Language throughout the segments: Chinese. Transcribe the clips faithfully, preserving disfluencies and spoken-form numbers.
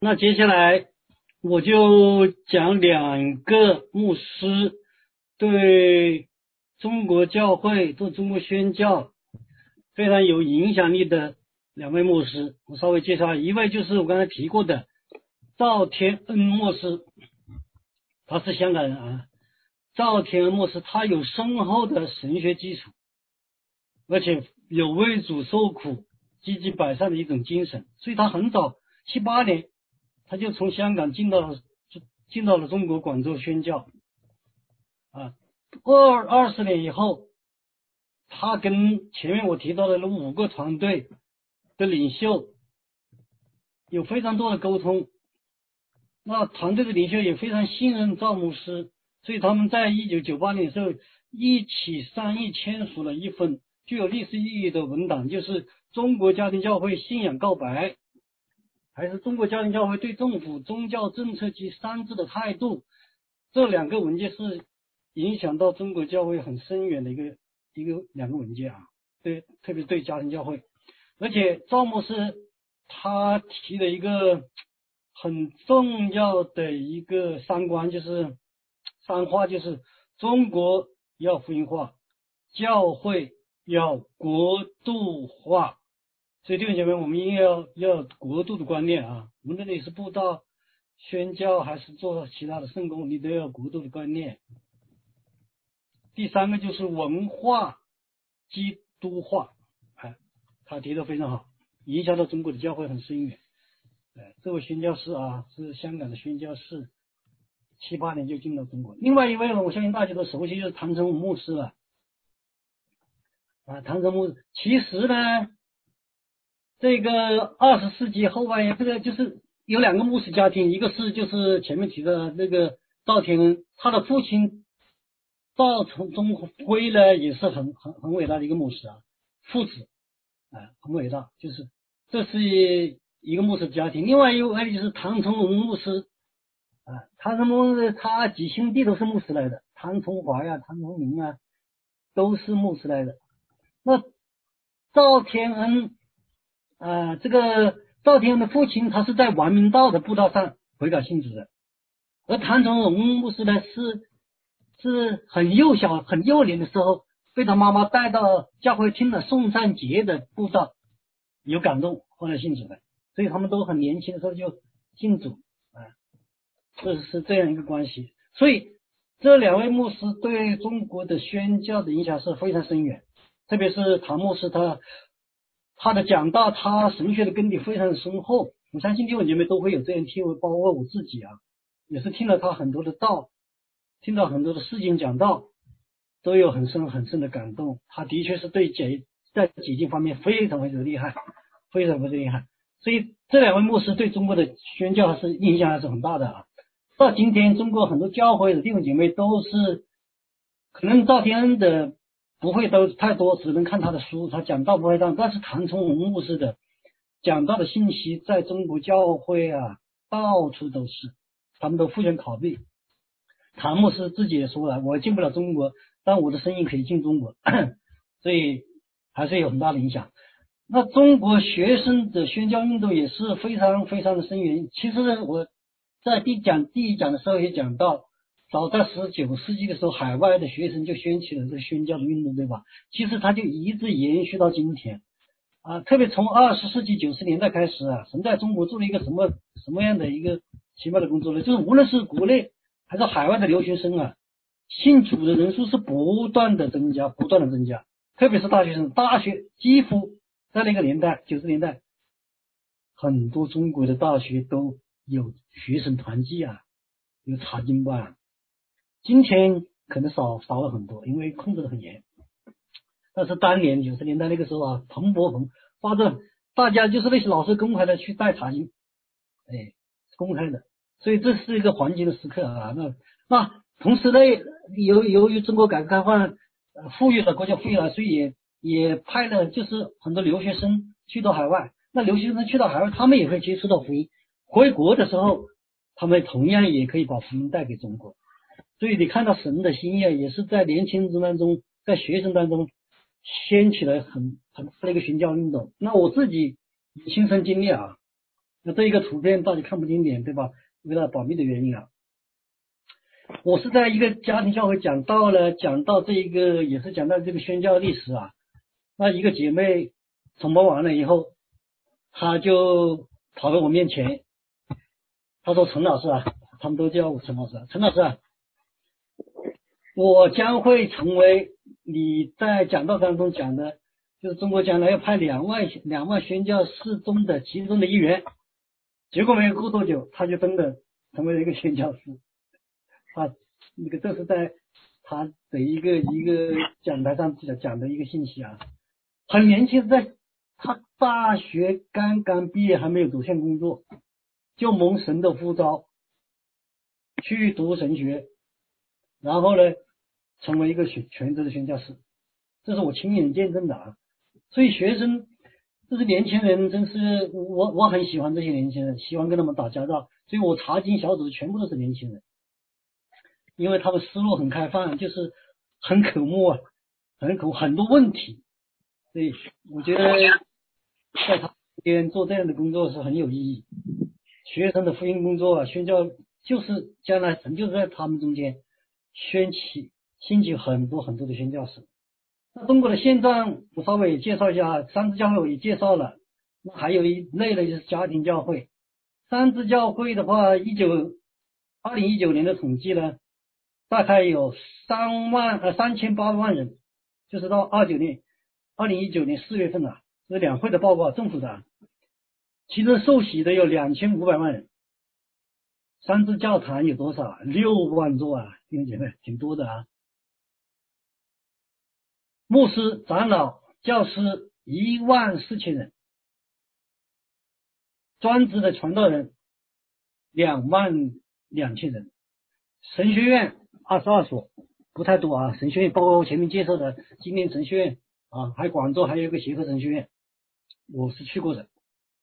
那接下来我就讲两个牧师对中国教会、对中国宣教非常有影响力的两位牧师，我稍微介绍一位就是我刚才提过的赵天恩牧师，他是香港人啊。赵天恩牧师他有深厚的神学基础，而且有为主受苦、积极百善的一种精神，所以他很早七八年他就从香港进到了进到了中国广州宣教啊。二二十年以后，他跟前面我提到的那五个团队的领袖有非常多的沟通，那团队的领袖也非常信任赵牧师，所以他们在一九九八年的时候一起商议签署了一份具有历史意义的文档，就是中国家庭教会信仰告白，还是中国家庭教会对政府宗教政策及三制的态度。这两个文件是影响到中国教会很深远的一个一个两个文件啊，对，特别对家庭教会。而且赵牧师他提的一个很重要的一个三观，就是三化，就是中国要福音化，教会要国度化。所以弟兄姐妹，我们应该要要国度的观念啊，无论你是布道、宣教还是做其他的圣工，你都要国度的观念。第三个就是文化基督化，哎，他提的非常好，影响到中国的教会很深远。哎，这位宣教士啊，是香港的宣教士，七八年就进到中国。另外一位呢，我相信大家都熟悉，就是唐成武牧师了。啊，唐成武其实呢，这个二十世纪后半叶，这个就是有两个牧师家庭，一个是就是前面提的那个赵天恩，他的父亲赵从中辉呢，也是很很很伟大的一个牧师啊，父子啊，很伟大，就是这是一个牧师家庭。另外一位就是唐崇荣牧师啊，唐崇荣他几兄弟都是牧师来的，唐崇华呀、唐崇明啊，都是牧师来的。那赵天恩啊，这个赵天恩的父亲他是在王明道的布道上悔改信主的，而唐崇荣牧师呢是是很幼小、很幼年的时候被他妈妈带到教会听了宋善杰的布道，有感动，后来信主的，所以他们都很年轻的时候就信主啊，这是这样一个关系。所以这两位牧师对中国的宣教的影响是非常深远，特别是唐牧师他他的讲道，他神学的根底非常深厚，我相信弟兄姐妹都会有这样体会，包括我自己啊，也是听了他很多的道，听到很多的事情讲道，都有很深很深的感动。他的确是对解在解经方面非常非常厉害，非常非常厉害。所以这两位牧师对中国的宣教还是影响还是很大的啊。到今天，中国很多教会的弟兄姐妹都是可能赵天恩的不会都太多，只能看他的书，他讲道不会上，但是唐崇荣牧师的讲道的信息在中国教会啊到处都是，他们都互相拷贝。唐牧师自己也说了，我进不了中国，但我的声音可以进中国，所以还是有很大的影响。那中国学生的宣教运动也是非常非常的深远。其实我在第讲第一讲的时候也讲到，早在十九世纪的时候，海外的学生就掀起了这个宣教的运动，对吧？其实它就一直延续到今天啊，特别从二十世纪九十年代开始啊，神在中国做了一个什么什么样的一个奇妙的工作呢？就是无论是国内还是海外的留学生啊，信主的人数是不断的增加，不断的增加，特别是大学生，大学几乎在那个年代，九十年代，很多中国的大学都有学生团契啊，有查经班啊。今天可能少少了很多，因为控制得很严。但是当年九十年代那个时候啊，蓬勃蓬发展，大家就是那些老师公开的去带查经，哎，公开的，所以这是一个黄金的时刻啊。那那同时呢，由由于中国改革开放，呃，富裕了，国家富裕了，所以也也派了就是很多留学生去到海外。那留学生去到海外，他们也会接触到福音，回国的时候，他们同样也可以把福音带给中国。所以你看到神的心意也是在年轻人当中，在学生当中掀起了很很大的一个宣教运动。那我自己亲身经历啊， 那这一个图片大家看不清脸，对吧？为了保密的原因啊，我是在一个家庭教会讲到了，讲到这一个也是讲到这个宣教历史啊。那一个姐妹崇拜完了以后，她就跑到我面前，她说：“陈老师啊，他们都叫我陈老师啊，陈老师啊，我将会成为你在讲道当中讲的，就是中国将来要派两万两万宣教士中的其中的一员。”结果没有过多久，他就真的成为了一个宣教士。他那个这是在他的一个一个讲台上讲的一个信息啊，很年轻，在他大学刚刚毕业，还没有走向工作，就蒙神的呼召去读神学，然后呢成为一个全全职的宣教士，这是我亲眼见证的啊。所以学生，这是年轻人，真是我我很喜欢这些年轻人，喜欢跟他们打交道，所以我查经小组全部都是年轻人，因为他们思路很开放，就是很渴慕啊，很渴很多问题，所以我觉得在他边做这样的工作是很有意义。学生的福音工作啊，宣教就是将来神就是在他们中间掀起兴起很多很多的宣教士。那中国的现状我稍微介绍一下，三支教会我也介绍了，那还有一类呢就是家庭教会。三支教会的话，一九二零一九年的统计呢，大概有三万呃三千八百万人，就是到二九年二零一九年四月份啊，这两会的报告，政府的、啊，其中受洗的有两千五百万人。三支教堂有多少？六万座啊，弟兄姐妹，挺多的啊。牧师、长老、教师一万四千人，专职的传道人两万两千人，神学院二十二所，不太多啊。神学院包括我前面介绍的今天神学院啊，还有广州还有一个协和神学院，我是去过的。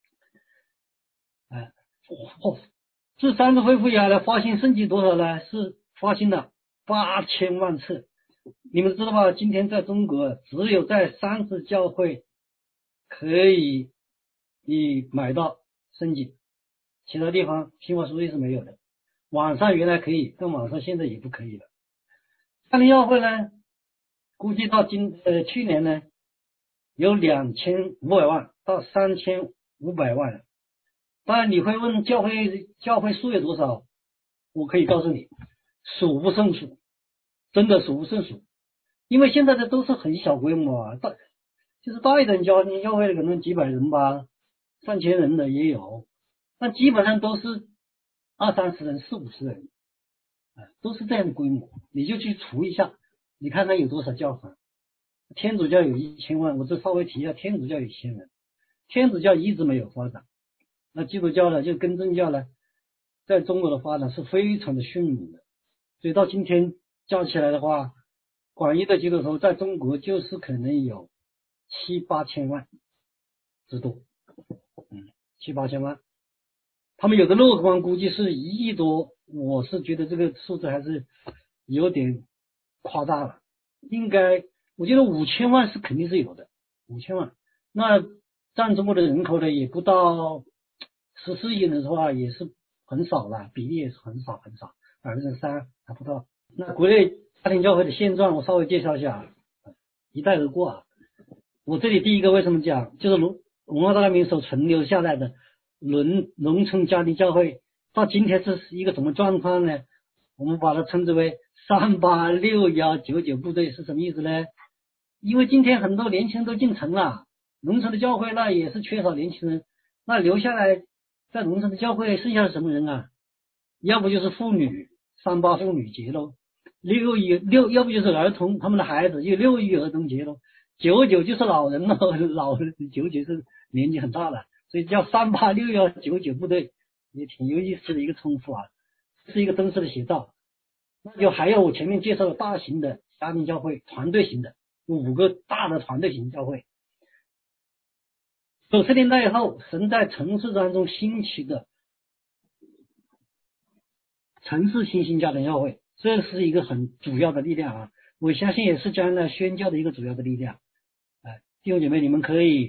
哎，哦，自三次恢复以来的发行圣经多少呢？是发行了八千万册。你们知道吧？今天在中国，只有在三次教会可以你买到圣经，其他地方新华书店是没有的。网上原来可以，但网上现在也不可以了。家庭教会呢，估计到今呃去年呢，有两千五百万到三千五百万人。当然你会问教会教会数有多少？我可以告诉你，数不胜数，真的数不胜数。因为现在的都是很小规模啊，大就是大一点教教会可能几百人吧，上千人的也有，但基本上都是二三十人、四五十人，啊，都是这样的规模。你就去除一下，你看看有多少教堂。天主教有一千万，我这稍微提一下，天主教有一千人，天主教一直没有发展。那基督教呢，就更正教呢，在中国的发展是非常的迅猛的，所以到今天加起来的话，广义的基督徒在中国就是可能有七八千万之多，嗯，七八千万。他们有的乐观估计是一亿多，我是觉得这个数字还是有点夸大了，应该我觉得五千万是肯定是有的，五千万。那占中国的人口呢也不到十四亿人的话也是很少了，比例也是很少很少，百分之三还不到。那国内家庭教会的现状我稍微介绍一下，一带而过啊。我这里第一个为什么讲，就是农文化大革命所存留下来的农农村家庭教会，到今天这是一个什么状况呢？我们把它称之为三八六幺九九部队是什么意思呢？因为今天很多年轻人都进城了，农村的教会那也是缺少年轻人，那留下来在农村的教会剩下的什么人啊？要不就是妇女，三八妇女节喽，六一六，要不就是儿童，他们的孩子就六一儿童节喽，九九就是老人了，老人九九是年纪很大了，所以叫三八六幺九九部队，也挺有意思的一个称呼啊，是一个真实的写照。那就还有我前面介绍的大型的家庭教会，团队型的五个大的团队型教会。九十年代以后，神在城市当中兴起的城市新兴家庭教会，这是一个很主要的力量啊！我相信也是将来宣教的一个主要的力量。哎，弟兄姐妹，你们可以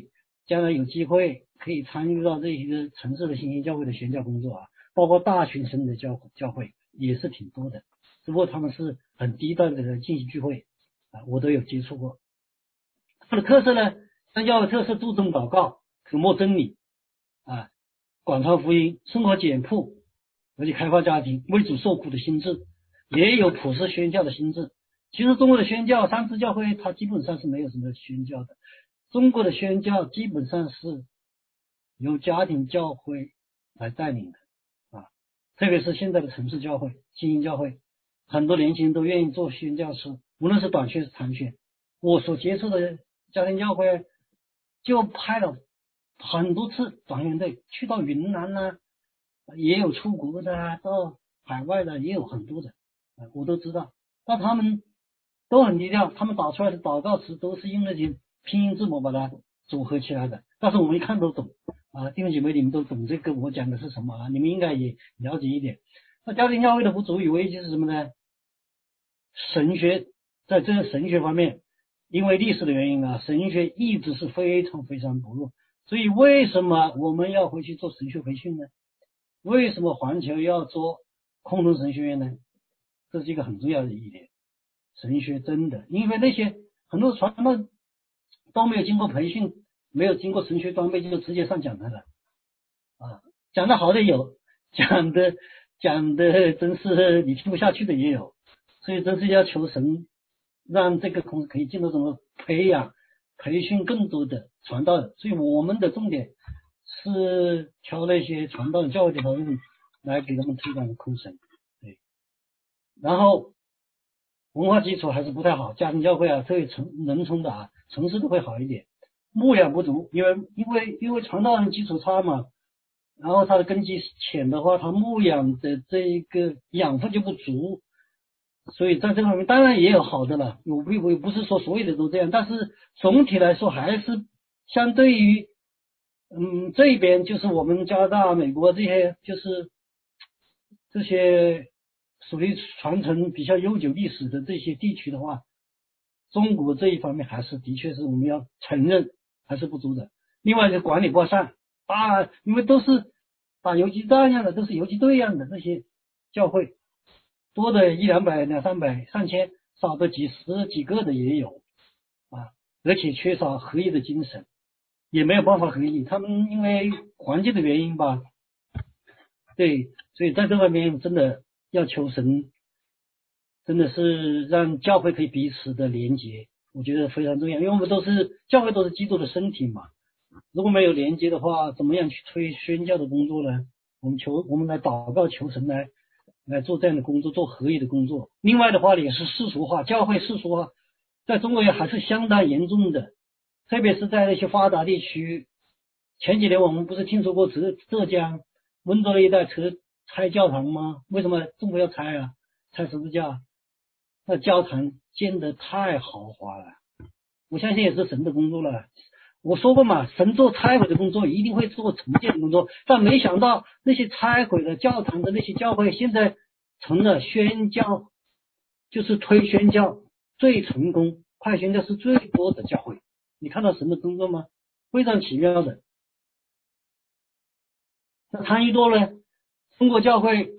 将来有机会可以参与到这些城市的新兴教会的宣教工作啊，包括大学生的教教会也是挺多的，只不过他们是很低端的进行聚会啊，我都有接触过。它的特色呢，宣教的特色注重祷告、渴慕真理啊，广传福音，生活简朴，而且开发家庭，为主受苦的心智，也有普世宣教的心智。其实中国的宣教，三支教会它基本上是没有什么宣教的。中国的宣教基本上是由家庭教会来带领的啊，特别是现在的城市教会、精英教会，很多年轻人都愿意做宣教师，无论是短宣是长宣。我所接触的家庭教会就派了很多次短宣队，去到云南呐、啊，也有出国的啊，到海外的也有很多的，啊，我都知道。但他们都很低调，他们打出来的祷告词都是用那些拼音字母把它组合起来的，但是我们一看都懂啊，弟兄姐妹你们都懂这个我讲的是什么啊，你们应该也了解一点。那家庭教会的不足与危机是什么呢？神学，在这个神学方面，因为历史的原因啊，神学一直是非常非常薄弱，所以为什么我们要回去做神学培训呢？为什么环球要做空中神学院呢？这是一个很重要的一点。神学真的，因为那些很多传道都没有经过培训，没有经过神学装备就直接上讲台了啊，讲的好的有，讲的讲的真是你听不下去的也有，所以真是要求神让这个公司可以进入怎么培养培训更多的传道人，所以我们的重点是挑那些传道的教会的头人来给他们推广空神，对，然后文化基础还是不太好，家庭教会啊，特别城农村的啊，城市都会好一点。牧养不足，因为因为因为传道人基础差嘛，然后他的根基浅的话，他牧养的这一个养分就不足，所以在这方面当然也有好的了，我不我不是说所有的都这样，但是总体来说还是相对于嗯这边就是我们加拿大、美国这些就是这些属于传承比较悠久历史的这些地区的话，中国这一方面还是的确是我们要承认还是不足的。另外就管理不善啊，因为都是打游击战一样的，都是游击队一样的，那些教会多的一两百、两三百、上千，少的几十几个的也有啊，而且缺少合一的精神，也没有办法合一。他们因为环境的原因吧，对，所以在这方面真的要求神，真的是让教会可以彼此的连结，我觉得非常重要，因为我们都是教会都是基督的身体嘛，如果没有连接的话，怎么样去推宣教的工作呢？我们求我们来祷告求神来来做这样的工作，做合一的工作。另外的话也是世俗化，教会世俗化在中国也还是相当严重的，特别是在那些发达地区。前几年我们不是听说过浙浙江温州那一带拆拆教堂吗？为什么中国要拆啊？拆十字架，那教堂建得太豪华了，我相信也是神的工作了。我说过嘛，神做拆毁的工作一定会做重建的工作，但没想到那些拆毁的教堂的那些教会现在成了宣教，就是推宣教最成功、派宣教是最多的教会。你看到神的工作吗？非常奇妙的。那参与多了，中国教会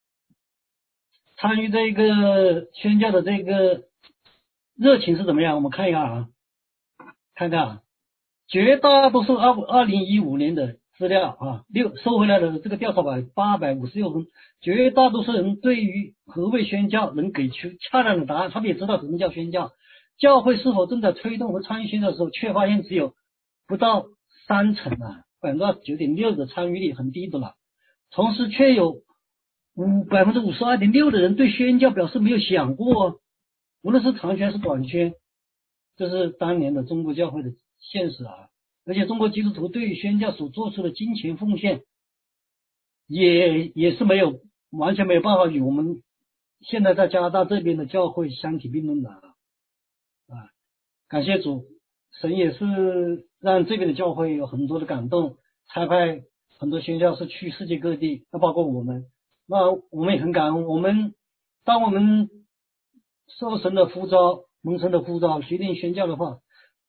参与这个宣教的这个热情是怎么样？我们看一看啊，看看啊。绝大多数二二零一五年的资料啊，六收回来的这个调查百八百五十六分，绝大多数人对于何谓宣教能给出恰当的答案，他们也知道什么叫宣教。教会是否正在推动和参与宣教的时候，却发现只有不到三成啊，百分之九点六的参与率很低的了。同时却有五百分之五十二点六的人对宣教表示没有想过，无论是长宣是短宣，这是当年的中国教会的现实啊，而且中国基督徒对于宣教所做出的金钱奉献，也也是没有完全没有办法与我们现在在加拿大这边的教会相提并论的啊。啊，感谢主，神也是让这边的教会有很多的感动，差派很多宣教士去世界各地，那包括我们，那我们也很感恩。我们当我们受神的呼召，蒙神的呼召，决定宣教的话，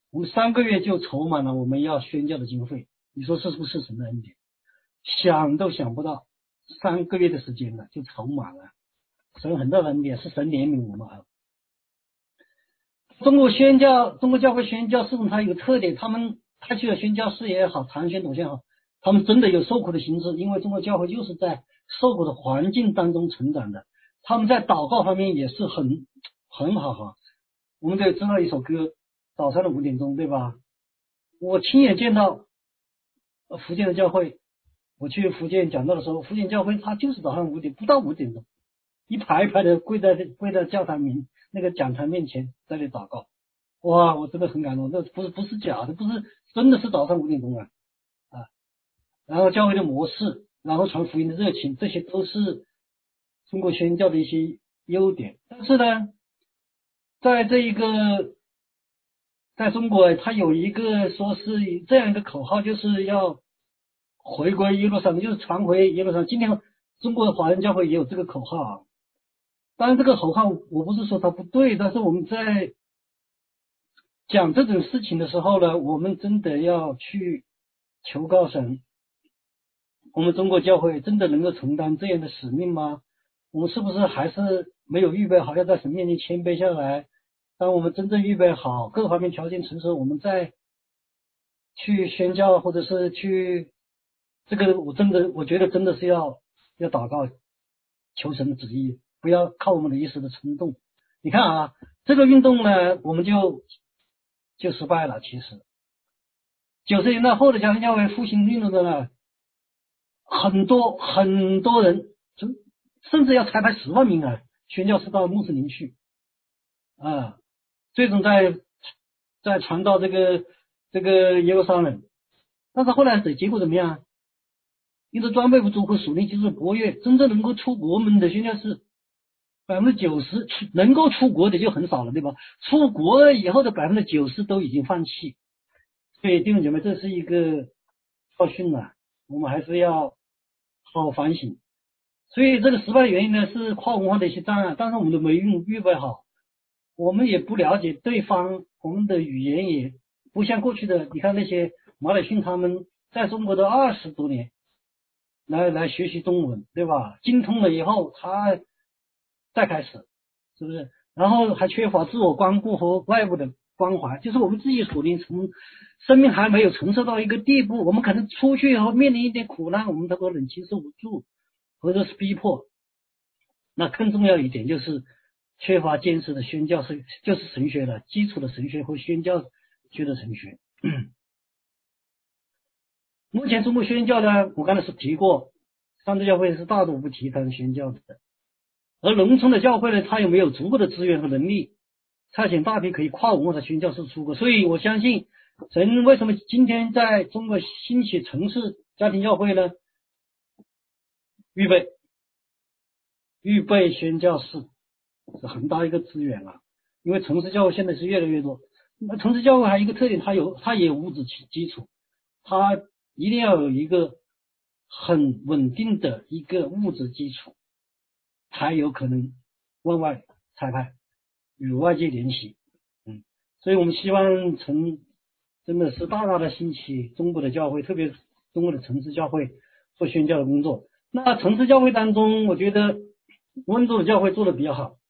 我们三个月就筹满了我们要宣教的经费，你说是不是神的恩典？想都想不到，三个月的时间了就筹满了，神很大的恩典，是神怜悯我们啊。中国宣教，中国教会宣教事工它有个特点，他们他去了宣教士也好，长宣董宣也好，他们真的有受苦的心智，因为中国教会就是在受苦的环境当中成长的，他们在祷告方面也是很很好哈。我们得知道一首歌，早上的五点钟，对吧？我亲眼见到福建的教会，我去福建讲道的时候，福建教会他就是早上五点不到五点钟，一排一排的跪在跪在教堂面那个讲台面前在那祷告，哇，我真的很感动，这不是不是假的，不是真的是早上五点钟啊啊！然后教会的模式，然后传福音的热情，这些都是中国宣教的一些优点。但是呢，在这一个在中国，它有一个说是这样一个口号，就是要回归耶路撒冷，就是传回耶路撒冷。今天中国的华人教会也有这个口号啊。当然，这个口号我不是说它不对，但是我们在讲这种事情的时候呢，我们真的要去求告神，我们中国教会真的能够承担这样的使命吗？我们是不是还是没有预备好，要在神面前谦卑下来？当我们真正预备好，各方面条件成熟，我们再去宣教，或者是去这个，我真的我觉得真的是要要祷告，求神的旨意，不要靠我们的一时的冲动。你看啊，这个运动呢，我们就就失败了。其实九十年代后的家庭教会复兴运动的呢，很多很多人，甚至要裁派十万名啊宣教士到穆斯林去啊。最终在在传到这个这个耶路撒冷，但是后来的结果怎么样？因为装备不足和属灵技术薄弱，真正能够出国门的宣教士百分之九十能够出国的就很少了，对吧？出国以后的百分之九十都已经放弃。所以弟兄姐妹，这是一个教训啊，我们还是要好好反省。所以这个失败的原因呢，是跨文化的一些障碍，但是我们都没预预备好。我们也不了解对方，我们的语言也不像过去的，你看那些马来逊他们在中国的二十多年，来来学习中文，对吧？精通了以后，他再开始，是不是？然后还缺乏自我关顾和外部的关怀，就是我们自己属灵从生命还没有成熟到一个地步，我们可能出去以后面临一点苦难，我们都会忍气受不住，或者是逼迫。那更重要一点就是缺乏坚实的宣教是就是神学的基础的神学和宣教学的神学。目前中国宣教呢，我刚才是提过，上帝教会是大多不提倡宣教的，而农村的教会呢，它又没有足够的资源和能力，差遣大批可以跨文化的宣教士出国。所以我相信神为什么今天在中国兴起城市家庭教会呢？预备预备宣教士是很大一个资源啊，因为城市教会现在是越来越多。那城市教会还有一个特点，它有它也有物质基础，它一定要有一个很稳定的一个物质基础，才有可能往外裁派，与外界联系。嗯，所以我们希望城真的是大大的兴起中国的教会，特别是中国的城市教会做宣教的工作。那城市教会当中，我觉得温州的教会做的比较好，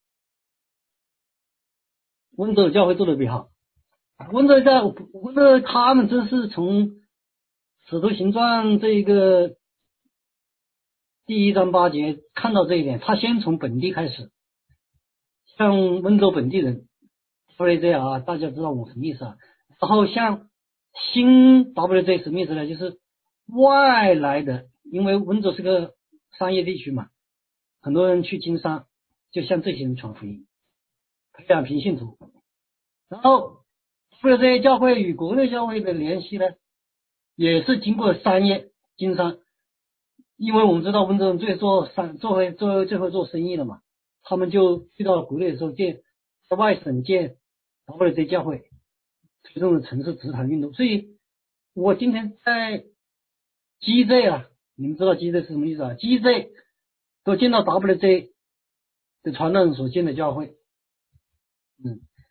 温州的教会做的比较好。温州在温州他们真是从使徒行传这个第一章八节看到这一点，他先从本地开始，像温州本地人 W J 啊，大家知道我什么意思啊？然后像新 W J 什么意思呢？就是外来的，因为温州是个商业地区嘛，很多人去经商，就像这些人传福音，培养平信徒。然后 W J 教会与国内教会的联系呢，也是经过商业经商。因为我们知道温州人最做商做会做最会做生意了嘛，他们就去到国内的时候建在外省建 W J 教会，推动了城市直堂运动。所以我今天在 G J 啊，你们知道 G J 是什么意思啊？ G J 都见到 W J 的传道人所建的教会。嗯，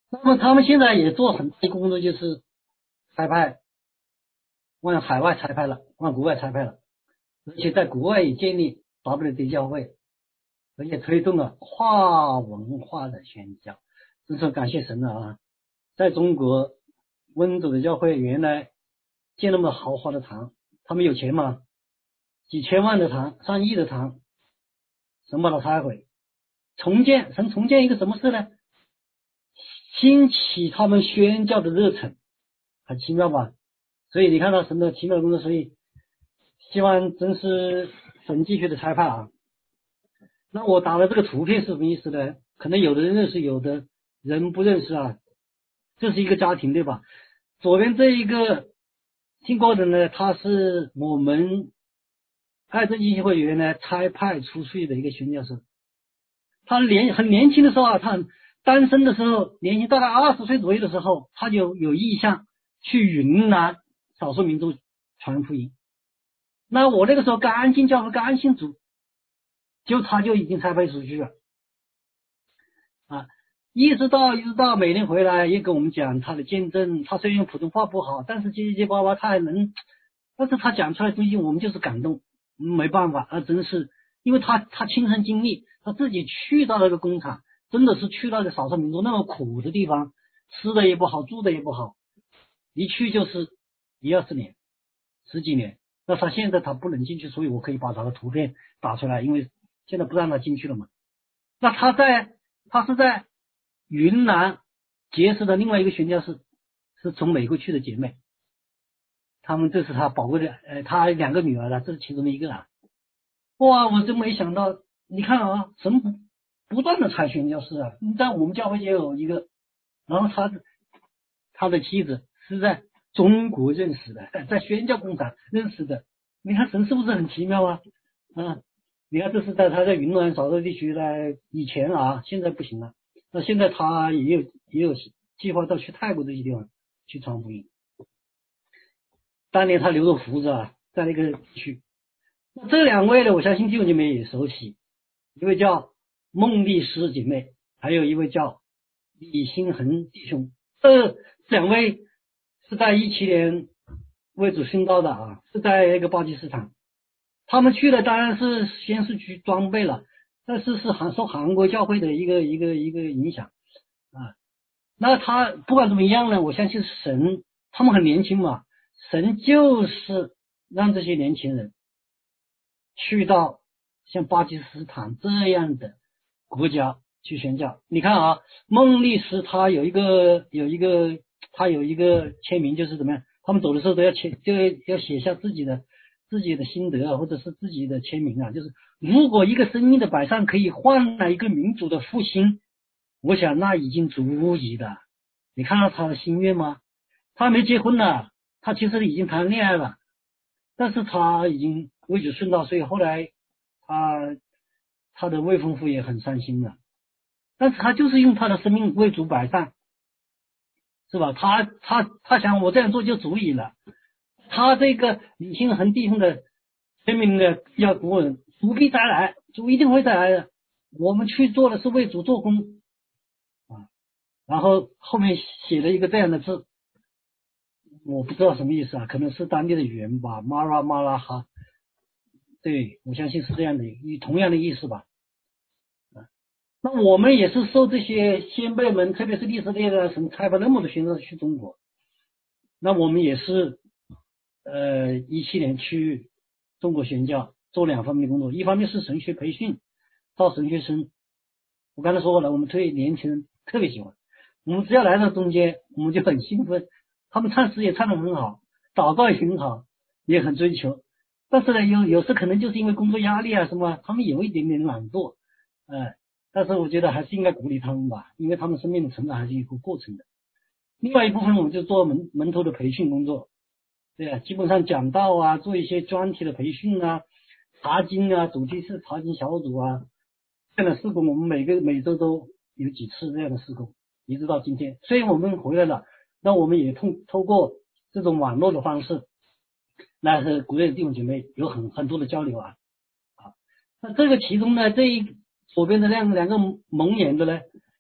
那么他们现在也做很大一个工作，就是差派往海外差派了，往国外差派了，而且在国外也建立 W D 教会，而且推动了跨文化的宣教，真是感谢神了啊！在中国温州的教会原来建那么豪华的堂，他们有钱吗？几千万的堂，上亿的堂，神把它拆毁，重建，神重建一个什么事呢？兴起他们宣教的热忱，很奇妙吧？所以你看到神的奇妙的工作，所以希望真是神继续的裁判啊。那我打的这个图片是什么意思呢？可能有的人认识，有的人不认识啊。这是一个家庭对吧？左边这一个听过的呢，他是我们爱珍基金会员呢差派出去的一个宣教士。他年很年轻的时候啊，他单身的时候，年轻大概二十岁左右的时候，他就有意向去云南少数民族传福音。那我那个时候刚进教会，刚信主，就他就已经差派出去了啊。一直到一直到每天回来也跟我们讲他的见证，他虽然普通话不好，但是结结巴巴他还能，但是他讲出来的东西我们就是感动，没办法，那真是因为他他亲身经历，他自己去到那个工厂，真的是去到个少数民族那么苦的地方，吃的也不好，住的也不好，一去就是一二十年，十几年。那他现在他不能进去，所以我可以把他的图片打出来，因为现在不让他进去了嘛。那他在他是在云南结识的另外一个宣教士，是从美国去的姐妹，他们这是他宝贵的，呃，他两个女儿了，这是其中的一个啊。哇，我真没想到，你看啊，神不不断的采宣教士啊，在我们教会也有一个，然后他他的妻子是在中国认识的，在宣教工厂认识的，你看神是不是很奇妙啊？啊，你看这是在他在云南少数地区呢，以前啊，现在不行了。那现在他也有也有计划到去泰国这些地方去传福音。当年他留着胡子啊，在那个地区。那这两位呢，我相信弟兄姐妹也熟悉，一位叫孟丽诗姐妹，还有一位叫李新恒弟兄。这两位是在一七年为主殉道的啊，是在那个巴基斯坦。他们去的当然是先是去装备了，但是是韩受韩国教会的一个一个一个影响啊。那他不管怎么样呢，我相信神，他们很年轻嘛，神就是让这些年轻人去到像巴基斯坦这样的国家去宣教。你看啊，孟丽斯他有一个有一个他有一个签名，就是怎么样，他们走的时候都要签，就要写下自己的自己的心得啊，或者是自己的签名啊。就是如果一个生命的摆上可以换来一个民族的复兴，我想那已经足以了。你看到他的心愿吗？他没结婚了，他其实已经谈恋爱了，但是他已经为主殉道，所以后来他他的未婚夫也很伤心了。但是他就是用他的生命为主摆上，是吧？他他他想我这样做就足以了。他这个李新恒弟兄的签名呢，要鼓舞人，主必再来，主一定会再来的。我们去做的是为主做工啊。然后后面写了一个这样的字，我不知道什么意思啊，可能是当地的语言吧，马拉马拉哈。对，我相信是这样的，同样的意思吧。那我们也是受这些先辈们，特别是历史列的神差派那么多宣教士去中国，那我们也是呃一七年去中国宣教，做两方面的工作，一方面是神学培训，招神学生。我刚才说过了，我们对年轻人特别喜欢，我们只要来到中间，我们就很兴奋。他们唱诗也唱得很好，祷告也很好，也很追求。但是呢，有有时可能就是因为工作压力啊什么，他们有一点点懒惰，呃，但是我觉得还是应该鼓励他们吧，因为他们生命的成长还是一个过程的。另外一部分我们就做门门徒的培训工作，对啊，基本上讲道啊，做一些专题的培训啊，查经啊，主题是查经小组啊，这样的事工我们每个每周都有几次这样的事工，一直到今天。虽然我们回来了，那我们也通透过这种网络的方式，那是国内的弟兄姐妹有很很多的交流啊啊。那这个其中呢，这一左边的两两个蒙眼的呢，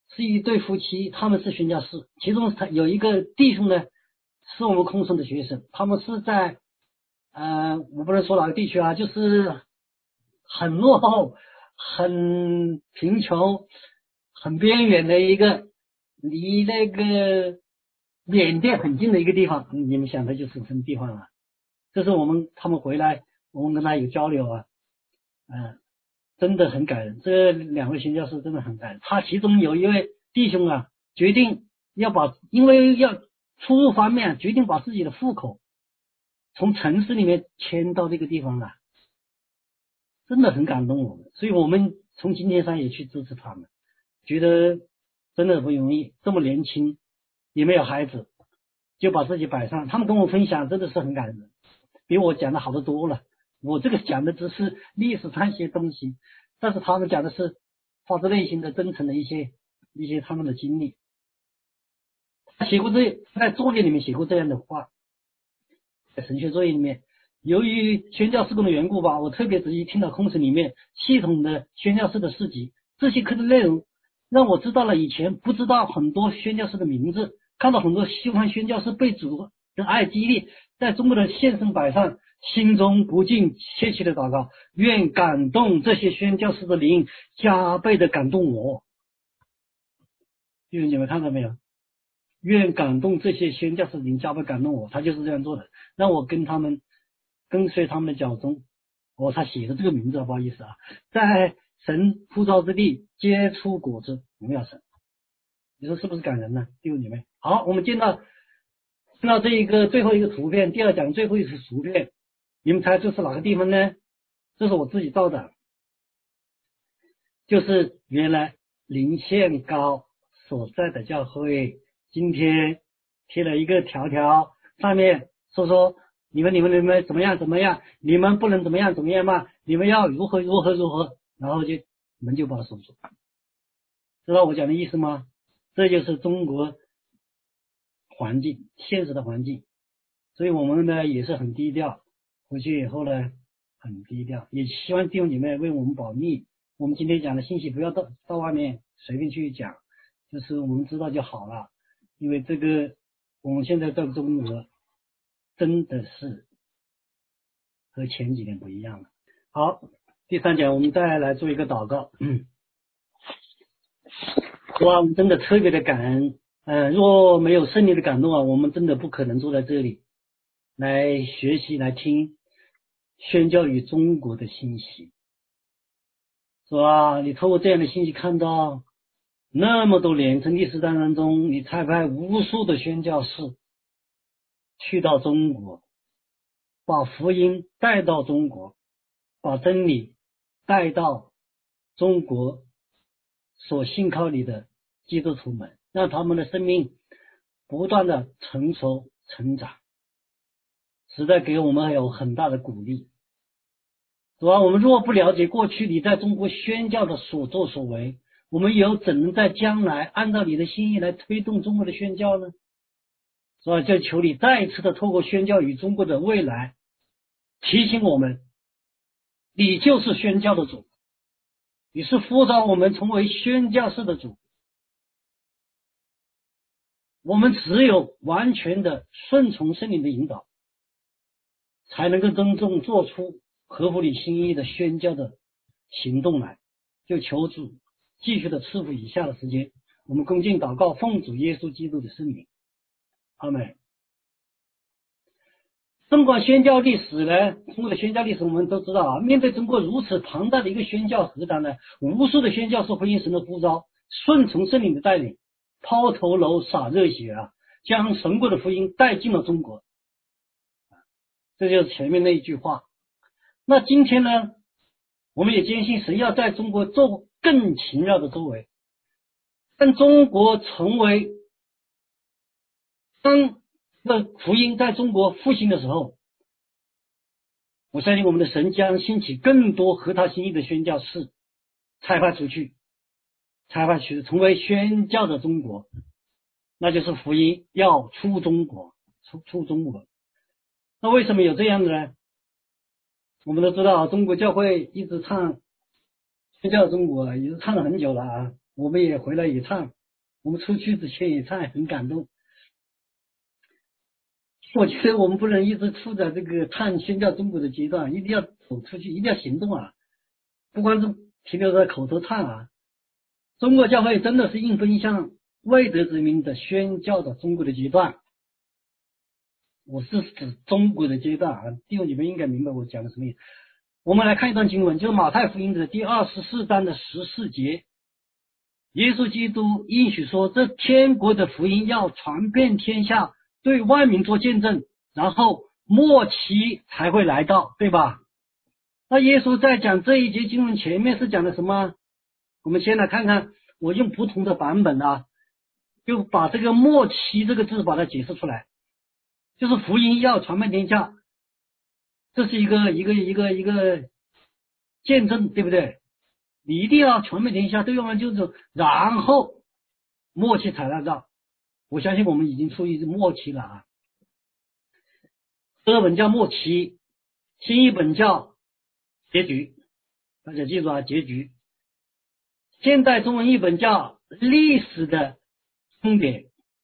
是一对夫妻，他们是宣教士，其中他有一个弟兄呢，是我们空中的学生，他们是在呃，我不能说哪个地区啊，就是很落后、很贫穷、很边远的一个，离那个缅甸很近的一个地方，你们想的就是什么地方啊？这是我们他们回来，我们跟他有交流啊，嗯、呃，真的很感人。这两位宣教士真的很感人。他其中有一位弟兄啊，决定要把，因为要出入方面，决定把自己的户口从城市里面迁到这个地方来，真的很感动我们。所以我们从今天上也去支持他们，觉得真的不容易，这么年轻，也没有孩子，就把自己摆上。他们跟我分享，真的是很感人。比我讲的好得多了，我这个讲的只是历史上一些东西，但是他们讲的是发自内心的真诚的一些一些他们的经历。他写过这在作业里面写过这样的话，在神学作业里面，由于宣教事工的缘故吧，我特别仔细听到空神里面系统的宣教士的事迹，这些课的内容让我知道了以前不知道很多宣教士的名字，看到很多西方宣教士被主的爱激励，在中国的现身摆上，心中不禁切切的祷告，愿感动这些宣教士的灵，加倍的感动我。弟兄姐妹看到没有？愿感动这些宣教士的灵，加倍感动我。他就是这样做的，让我跟他们跟随他们的脚踪。哦，他写的这个名字不好意思啊，在神呼召之地结出果子，荣耀神。你说是不是感人呢？弟兄姐妹，好，我们见到看到这一个最后一个图片，第二讲最后一个图片，你们猜这是哪个地方呢？这是我自己造的，就是原来林宪高所在的教会，今天贴了一个条条，上面说说你们你们你们怎么样怎么样，你们不能怎么样怎么样嘛，你们要如何如何如何，然后就门就把它锁住，知道我讲的意思吗？这就是中国环境，现实的环境，所以我们呢也是很低调，回去以后呢很低调，也希望弟兄姐妹为我们保密。我们今天讲的信息不要到到外面随便去讲，就是我们知道就好了。因为这个我们现在在中国真的是和前几年不一样了。好，第三讲我们再来做一个祷告。嗯，哇，我们真的特别的感恩。呃，若没有圣灵的感动啊，我们真的不可能坐在这里来学习来听宣教与中国的信息，是吧？你透过这样的信息看到那么多年，从历史当中你差派无数的宣教士去到中国，把福音带到中国，把真理带到中国所信靠你的基督徒们，让他们的生命不断的成熟成长，实在给我们有很大的鼓励。主啊，我们若不了解过去你在中国宣教的所作所为，我们又怎能在将来按照你的心意来推动中国的宣教呢？所以就求你再一次的透过宣教与中国的未来提醒我们，你就是宣教的主，你是呼召我们成为宣教士的主，我们只有完全的顺从圣灵的引导，才能够真正做出合乎你心意的宣教的行动来。就求主继续的赐福以下的时间，我们恭敬祷告，奉主耶稣基督的圣名，阿们。中国宣教历史呢，中国的宣教历史我们都知道啊，面对中国如此庞大的一个宣教时代呢，无数的宣教士回应神的呼召，顺从圣灵的带领，抛头颅洒热血啊，将神国的福音带进了中国。这就是前面那一句话。那今天呢，我们也坚信神要在中国做更奇妙的作为，当中国成为当那福音在中国复兴的时候，我相信我们的神将兴起更多合他心意的宣教士，差派出去，差派去成为宣教的中国，那就是福音要出中国，出出中国。那为什么有这样的呢？我们都知道，中国教会一直唱宣教中国，也是唱了很久了啊，我们也回来也唱， 我们出去之前也唱很感动。我觉得我们不能一直处在这个唱宣教中国的阶段，一定要走出去，一定要行动啊！不光是停留在口头唱啊。中国教会真的是应奔向未得之民的宣教的中国的阶段。我是指中国的阶段啊，弟兄你们应该明白我讲的什么意思。我们来看一段经文，就是马太福音的第二十四章的十四节。耶稣基督应许说，这天国的福音要传遍天下，对万民做见证，然后末期才会来到，对吧？那耶稣在讲这一节经文前面是讲的什么？我们先来看看，我用不同的版本啊，就把这个末期这个字把它解释出来，就是福音要传遍天下，这是一个一个一个一个见证，对不对？你一定要传遍天下，对方就是然后末期才来到。我相信我们已经处于末期了啊。德本叫末期，新译本叫结局，大家记住啊，结局。现代中文译本叫历史的终点，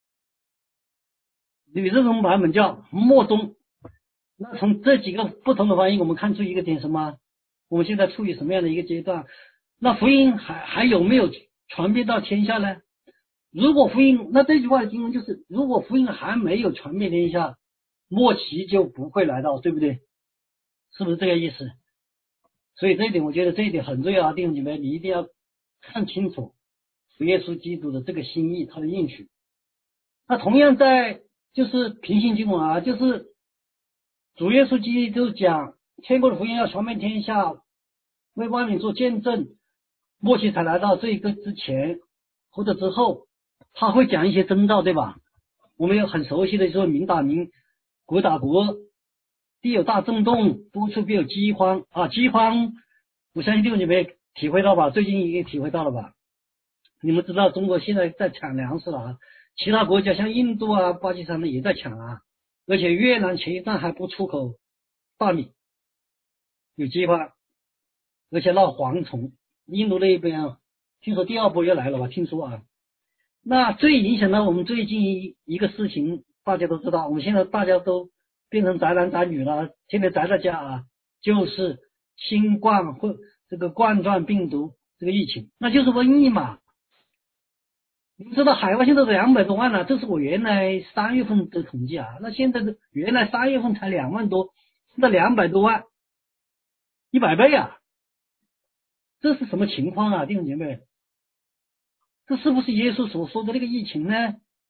吕振中版本叫末终。那从这几个不同的翻译，我们看出一个点什么？我们现在处于什么样的一个阶段？那福音还还有没有传遍到天下呢？如果福音，那这句话的经文就是，如果福音还没有传遍天下，末期就不会来到，对不对？是不是这个意思？所以这一点，我觉得这一点很重要啊，弟兄姐妹，你一定要看清楚主耶稣基督的这个心意，他的应许。那同样在就是平行经文啊，就是主耶稣基督讲天国的福音要传遍天下，为万民做见证，末期才来到这一个之前或者之后，他会讲一些征兆，对吧？我们有很熟悉的说民打民，国打国，地有大震动，多处必有饥荒啊！饥荒，我相信弟兄姐妹体会到吧？最近已经体会到了吧？你们知道中国现在在抢粮食了啊，其他国家像印度啊、巴基斯坦的也在抢啊，而且越南前一段还不出口大米，有饥荒，而且闹蝗虫。印度那边啊，听说第二波又来了吧？听说啊。那最影响到我们最近一一个事情，大家都知道，我们现在大家都变成宅男宅女了，天天宅在家啊，就是新冠或这个冠状病毒这个疫情，那就是瘟疫嘛。你们知道海外现在都两百多万了，这是我原来三月份的统计啊，那现在的原来三月份才两万多，现在两百多万，一百倍啊！这是什么情况啊，弟兄姐妹？这是不是耶稣所说的那个疫情呢？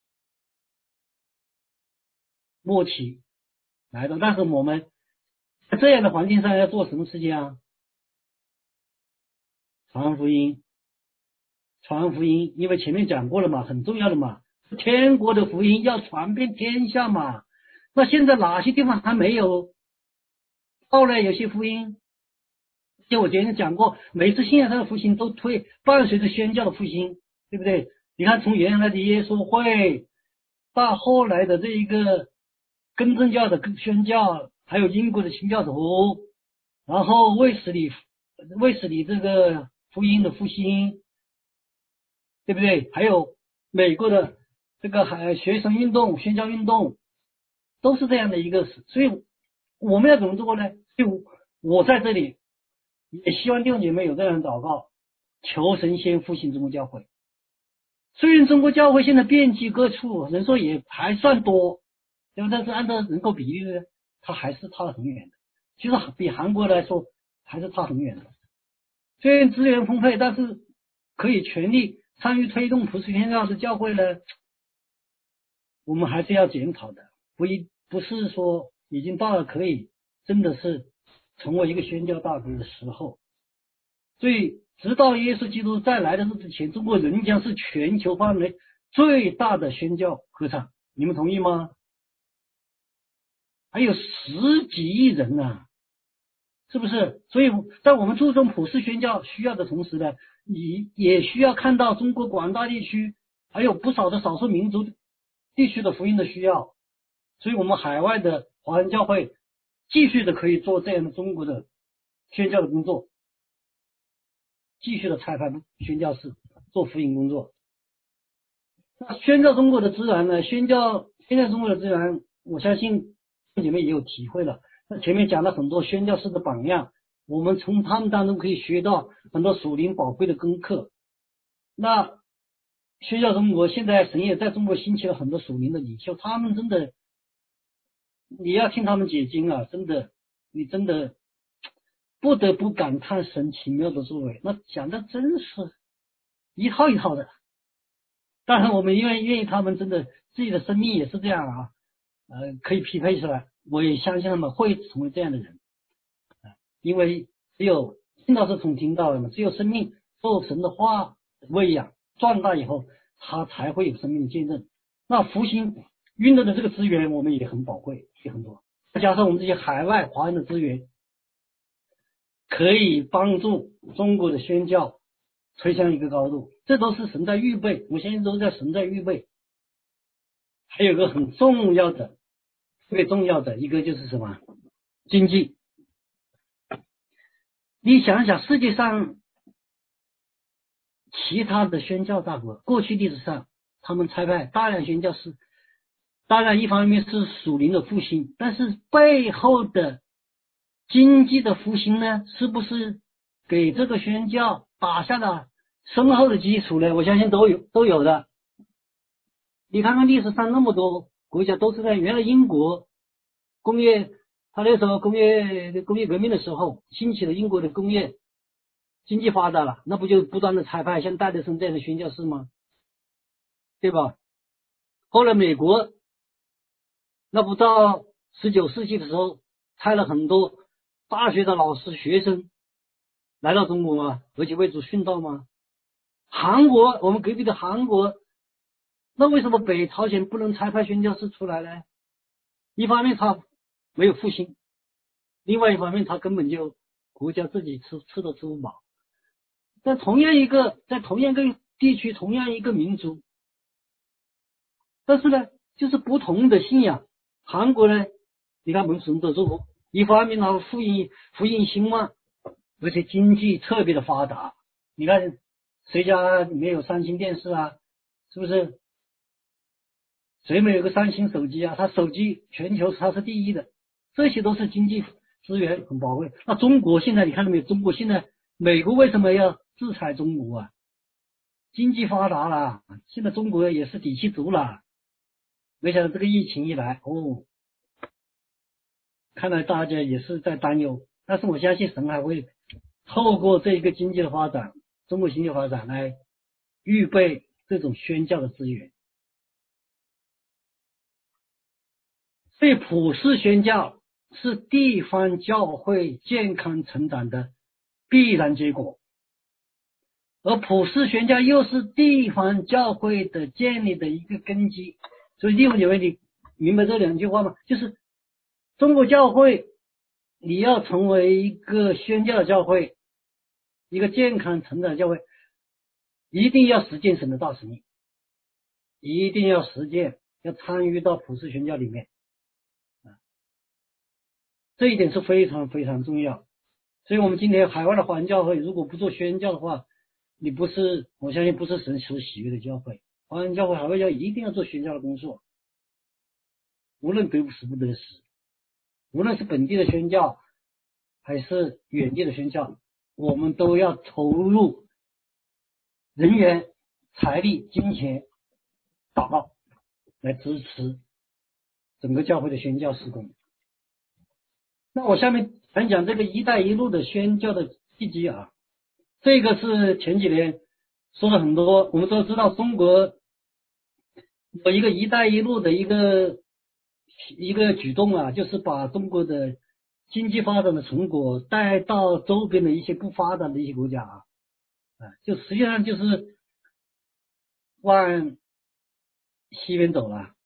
末期来的，但是我们在这样的环境上要做什么事情啊？传福音，传福音，因为前面讲过了嘛，很重要的嘛，天国的福音要传遍天下嘛。那现在哪些地方还没有到呢？有些福音，就我前面讲过，每次信仰上的复兴都推伴随着宣教的复兴，对不对？你看，从原来的耶稣会到后来的这一个更正教的宣教，还有英国的清教徒，然后卫斯理卫斯理这个福音的复兴，对不对？还有美国的这个还学生运动、宣教运动，都是这样的一个。所以我们要怎么做呢？就我在这里也希望弟兄姐妹有这样的祷告，求神先复兴中国教会。虽然中国教会现在遍及各处，人数也还算多，对吧？但是按照人口比例呢，它还是差得很远的。其实比韩国来说还是差很远的。虽然资源丰沛，但是可以全力参与推动普世宣教的教会呢，我们还是要检讨的。不一不是说已经到了可以真的是成为一个宣教大国的时候。所以直到耶稣基督再来的日子前，中国仍将是全球范围最大的宣教合场，你们同意吗？还有十几亿人啊，是不是？所以在我们注重普世宣教需要的同时呢，你也需要看到中国广大地区还有不少的少数民族地区的福音的需要，所以我们海外的华人教会继续的可以做这样的中国的宣教的工作，继续的开发宣教士，做福音工作。 那宣教中国的资源呢？宣教宣教中国的资源，我相信你们也有体会了。那前面讲了很多宣教士的榜样，我们从他们当中可以学到很多属灵宝贵的功课。那宣教中国现在神也在中国兴起了很多属灵的领袖，他们真的，你要听他们解经啊，真的，你真的不得不感叹神奇妙的作为。那讲的真是一套一套的。当然我们愿意愿意他们真的自己的生命也是这样啊，呃，可以匹配出来。我也相信他们会成为这样的人，啊、呃，因为只有听到是从听到的嘛，只有生命受神的话喂养壮大以后，他才会有生命的见证。那福星运动的这个资源我们也很宝贵，也很多，再加上我们这些海外华人的资源，可以帮助中国的宣教推向一个高度，这都是神在预备，我相信都是在神在预备。还有一个很重要的特别重要的一个就是什么？经济。你想想世界上其他的宣教大国，过去历史上他们差派大量宣教士，当然一方面是属灵的复兴，但是背后的经济的复兴呢，是不是给这个宣教打下了深厚的基础呢？我相信都有都有的。你看看历史上那么多国家都是在原来英国工业，他那时候工业工业革命的时候兴起了英国的工业经济发达了，那不就不断的差派像戴德生这样的宣教士吗？对吧？后来美国那不到十九世纪的时候派了很多大学的老师学生来到中国吗？而且为主殉道吗？韩国，我们隔壁的韩国，那为什么北朝鲜不能差派宣教士出来呢？一方面他没有复兴，另外一方面他根本就国家自己吃吃都吃不饱。在同样一个在同样一个地区，同样一个民族，但是呢就是不同的信仰。韩国呢，你看蒙神的做，一方面他福音福音兴旺，而且经济特别的发达。你看谁家里面有三星电视啊？是不是？谁没有个三星手机啊？他手机全球他是第一的，这些都是经济资源很宝贵。那中国现在你看到没有？中国现在美国为什么要制裁中国啊？经济发达了，现在中国也是底气足了。没想到这个疫情一来，哦，看来大家也是在担忧。但是我相信神还会透过这一个经济的发展，中国经济发展来预备这种宣教的资源。所以普世宣教是地方教会健康成长的必然结果，而普世宣教又是地方教会的建立的一个根基。所以弟兄姐妹，你明白这两句话吗？就是中国教会你要成为一个宣教的教会，一个健康成长的教会，一定要实践神的大使命，一定要实践，要参与到普世宣教里面。这一点是非常非常重要。所以我们今天海外的华人教会如果不做宣教的话，你不是，我相信不是神所喜悦的教会。华人教会海外教一定要做宣教的工作，无论得时不得时，无论是本地的宣教还是远地的宣教，我们都要投入人员、财力、金钱、祷告来支持整个教会的宣教事工。那我下面讲讲这个一带一路的宣教的契机啊，这个是前几年说了很多。我们都知道中国有一个一带一路的一个一个举动啊，就是把中国的经济发展的成果带到周边的一些不发达的一些国家啊，啊，就实际上就是往西边走了。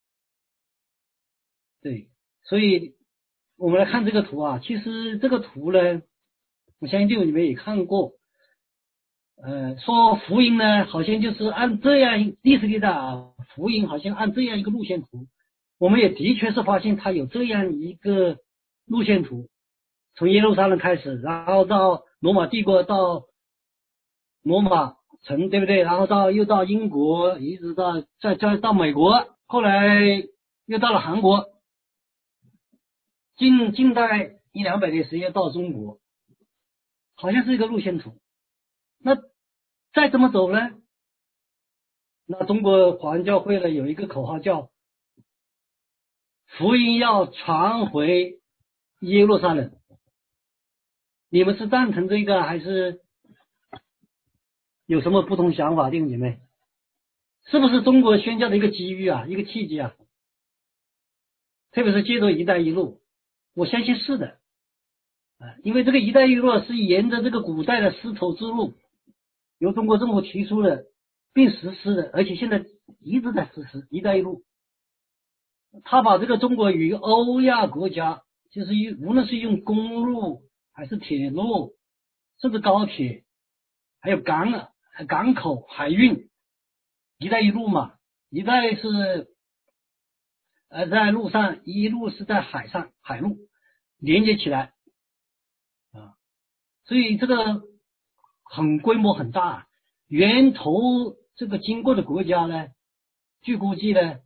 对，所以我们来看这个图啊，其实这个图呢，我相信弟兄你们也看过。呃，说福音呢，好像就是按这样历史历代啊，福音好像按这样一个路线图。我们也的确是发现它有这样一个路线图，从耶路撒冷开始，然后到罗马帝国，到罗马城，对不对？然后到又到英国，一直到再再到美国，后来又到了韩国，近近代一两百年时间到中国，好像是一个路线图。那再怎么走呢？那中国华人教会呢有一个口号叫福音要传回耶路撒冷。你们是赞成这个还是有什么不同想法，弟兄姐妹？是不是中国宣教的一个机遇啊，一个契机啊？特别是借助一带一路，我相信是的啊，因为这个一带一路是沿着这个古代的丝绸之路由中国政府提出的并实施的，而且现在一直在实施一带一路。他把这个中国与欧亚国家，就是无论是用公路还是铁路，甚至高铁，还有港港口海运，一带一路嘛，一带是呃在路上，一路是在海上，海路连接起来啊，所以这个很规模很大，源头这个经过的国家呢，据估计呢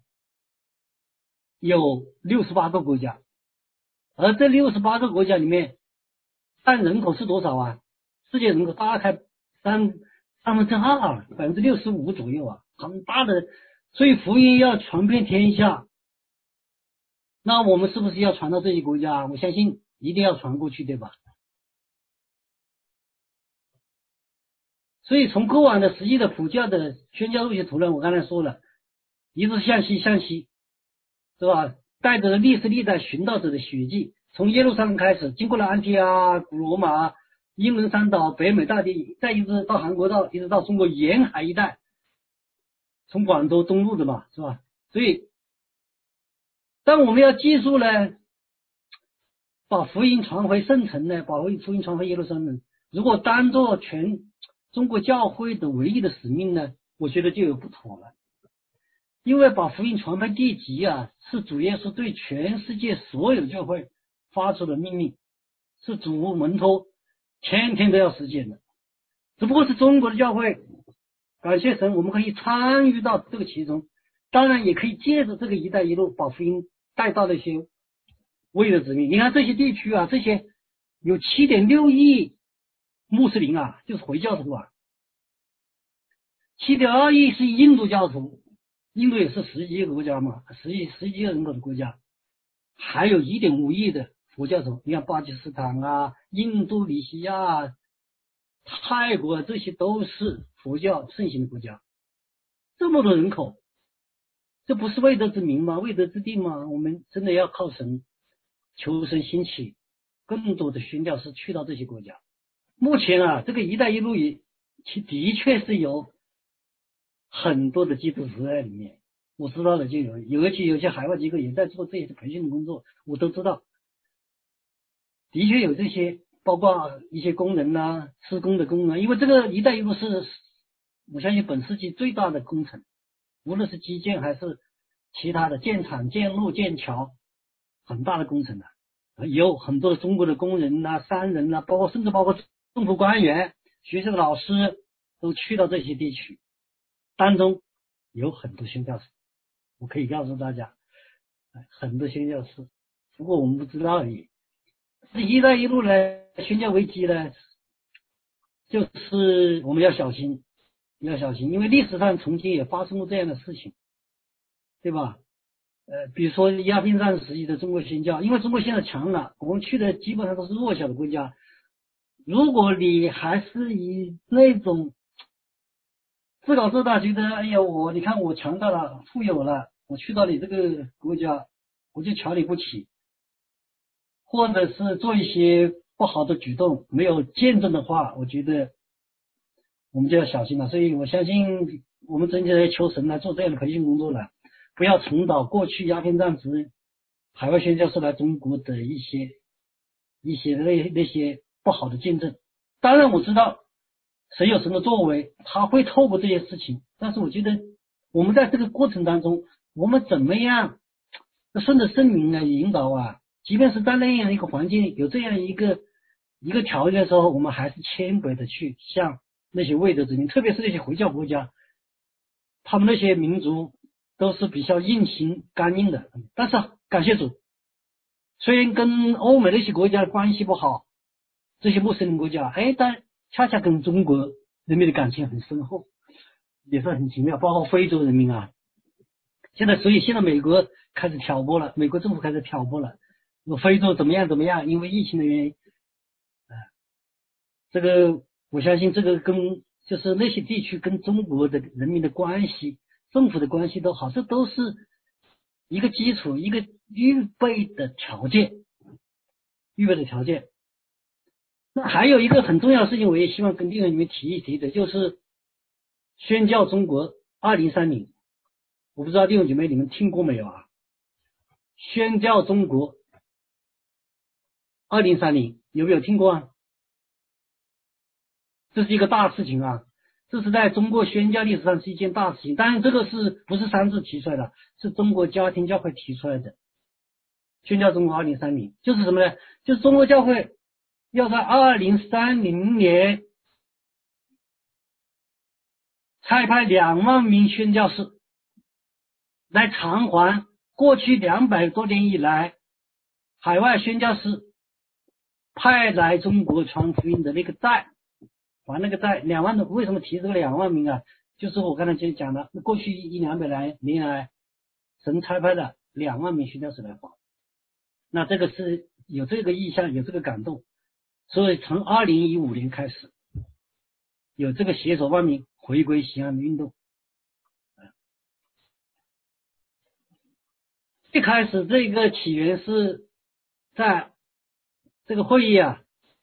有六十八个国家，而这六十八个国家里面占人口是多少啊？世界人口大概三三分之二，百分之六十五左右啊，很大的。所以福音要传遍天下，那我们是不是要传到这些国家？我相信一定要传过去，对吧？所以从过往的实际的普教的宣教路线图呢，我刚才说了，一直向西向西，是吧？带着历史历代寻道者的血迹，从耶路撒冷开始，经过了安提阿、古罗马、英伦三岛、北美大地，再一直到韩国到，一直到中国沿海一带，从广州东路的嘛，是吧？所以，当我们要记住呢，把福音传回圣城呢，把福音传回耶路撒冷，如果当做全中国教会的唯一的使命呢，我觉得就有不妥了。因为把福音传回地极啊，是主耶稣对全世界所有教会发出的命令，是主门徒天天都要实践的。只不过是中国的教会，感谢神，我们可以参与到这个其中，当然也可以借着这个一带一路把福音带到那些未的子民。你看这些地区啊，这些有 七点六亿穆斯林啊，就是回教徒啊， 七点二亿是印度教徒，印度也是十几个国家嘛，十亿十几个人口的国家，还有 一点五亿的佛教徒。你看巴基斯坦啊、印度尼西亚、泰国，这些都是佛教盛行的国家。这么多人口，这不是未得之民吗？未得之地吗？我们真的要靠神，求神兴起更多的宣教士去到这些国家。目前啊，这个一带一路也其的确是有很多的基督徒在里面，我知道的就有，尤其有些海外机构也在做这些培训的工作，我都知道，的确有这些，包括一些工人啊、施工的工人，因为这个一带一路是我相信本世纪最大的工程，无论是基建还是其他的建厂、建路、建桥，很大的工程的，有很多中国的工人啊、商人啊，包括甚至包括政府官员、学校的老师都去到这些地区。当中有很多宣教士，我可以告诉大家，很多宣教士，不过我们不知道而已。这一带一路呢，宣教危机呢，就是我们要小心，要小心，因为历史上曾经也发生过这样的事情，对吧？呃，比如说鸦片战时期的中国宣教，因为中国现在强了，我们去的基本上都是弱小的国家。如果你还是以那种自搞自大，觉得哎呀，我你看我强大了，富有了，我去到你这个国家，我就瞧你不起，或者是做一些不好的举动，没有见证的话，我觉得我们就要小心了。所以我相信我们真的求神来做这样的培训工作了，不要重蹈过去鸦片战时海外宣教士来中国的一些一些那那些不好的见证。当然我知道神有神的作为，他会透过这些事情，但是我觉得我们在这个过程当中，我们怎么样顺着圣灵来引导啊？即便是在那样一个环境有这样一个一个条件的时候，我们还是谦卑的去向那些未得之民，特别是那些回教国家，他们那些民族都是比较硬心刚硬的。但是感谢主，虽然跟欧美那些国家关系不好，这些穆斯林国家，哎，但恰恰跟中国人民的感情很深厚，也是很奇妙。包括非洲人民啊，现在所以现在美国开始挑拨了，美国政府开始挑拨了，说非洲怎么样怎么样，因为疫情的原因，啊、呃，这个我相信这个跟就是那些地区跟中国的人民的关系、政府的关系都好，这都是一个基础，一个预备的条件，预备的条件。那还有一个很重要的事情，我也希望跟弟兄你们提一提的，就是宣教中国二零三零。我不知道弟兄姐妹你们听过没有啊？宣教中国二零三零有没有听过啊？这是一个大事情啊，这是在中国宣教历史上是一件大事情。当然这个是不是三字提出来的，是中国家庭教会提出来的。宣教中国二零三零就是什么呢？就是中国教会要在二零三零年差派两万名宣教士来偿还过去两百多年以来海外宣教士派来中国传福音的那个债，还那个债两万的。为什么提这个两万名啊？就是我刚才就讲的，过去一两百来年来，神差派了两万名宣教士来还。那这个是有这个意向，有这个感动，所以从二零一五年开始，有这个携手万民回归西安的运动。一开始这个起源是在这个会议啊，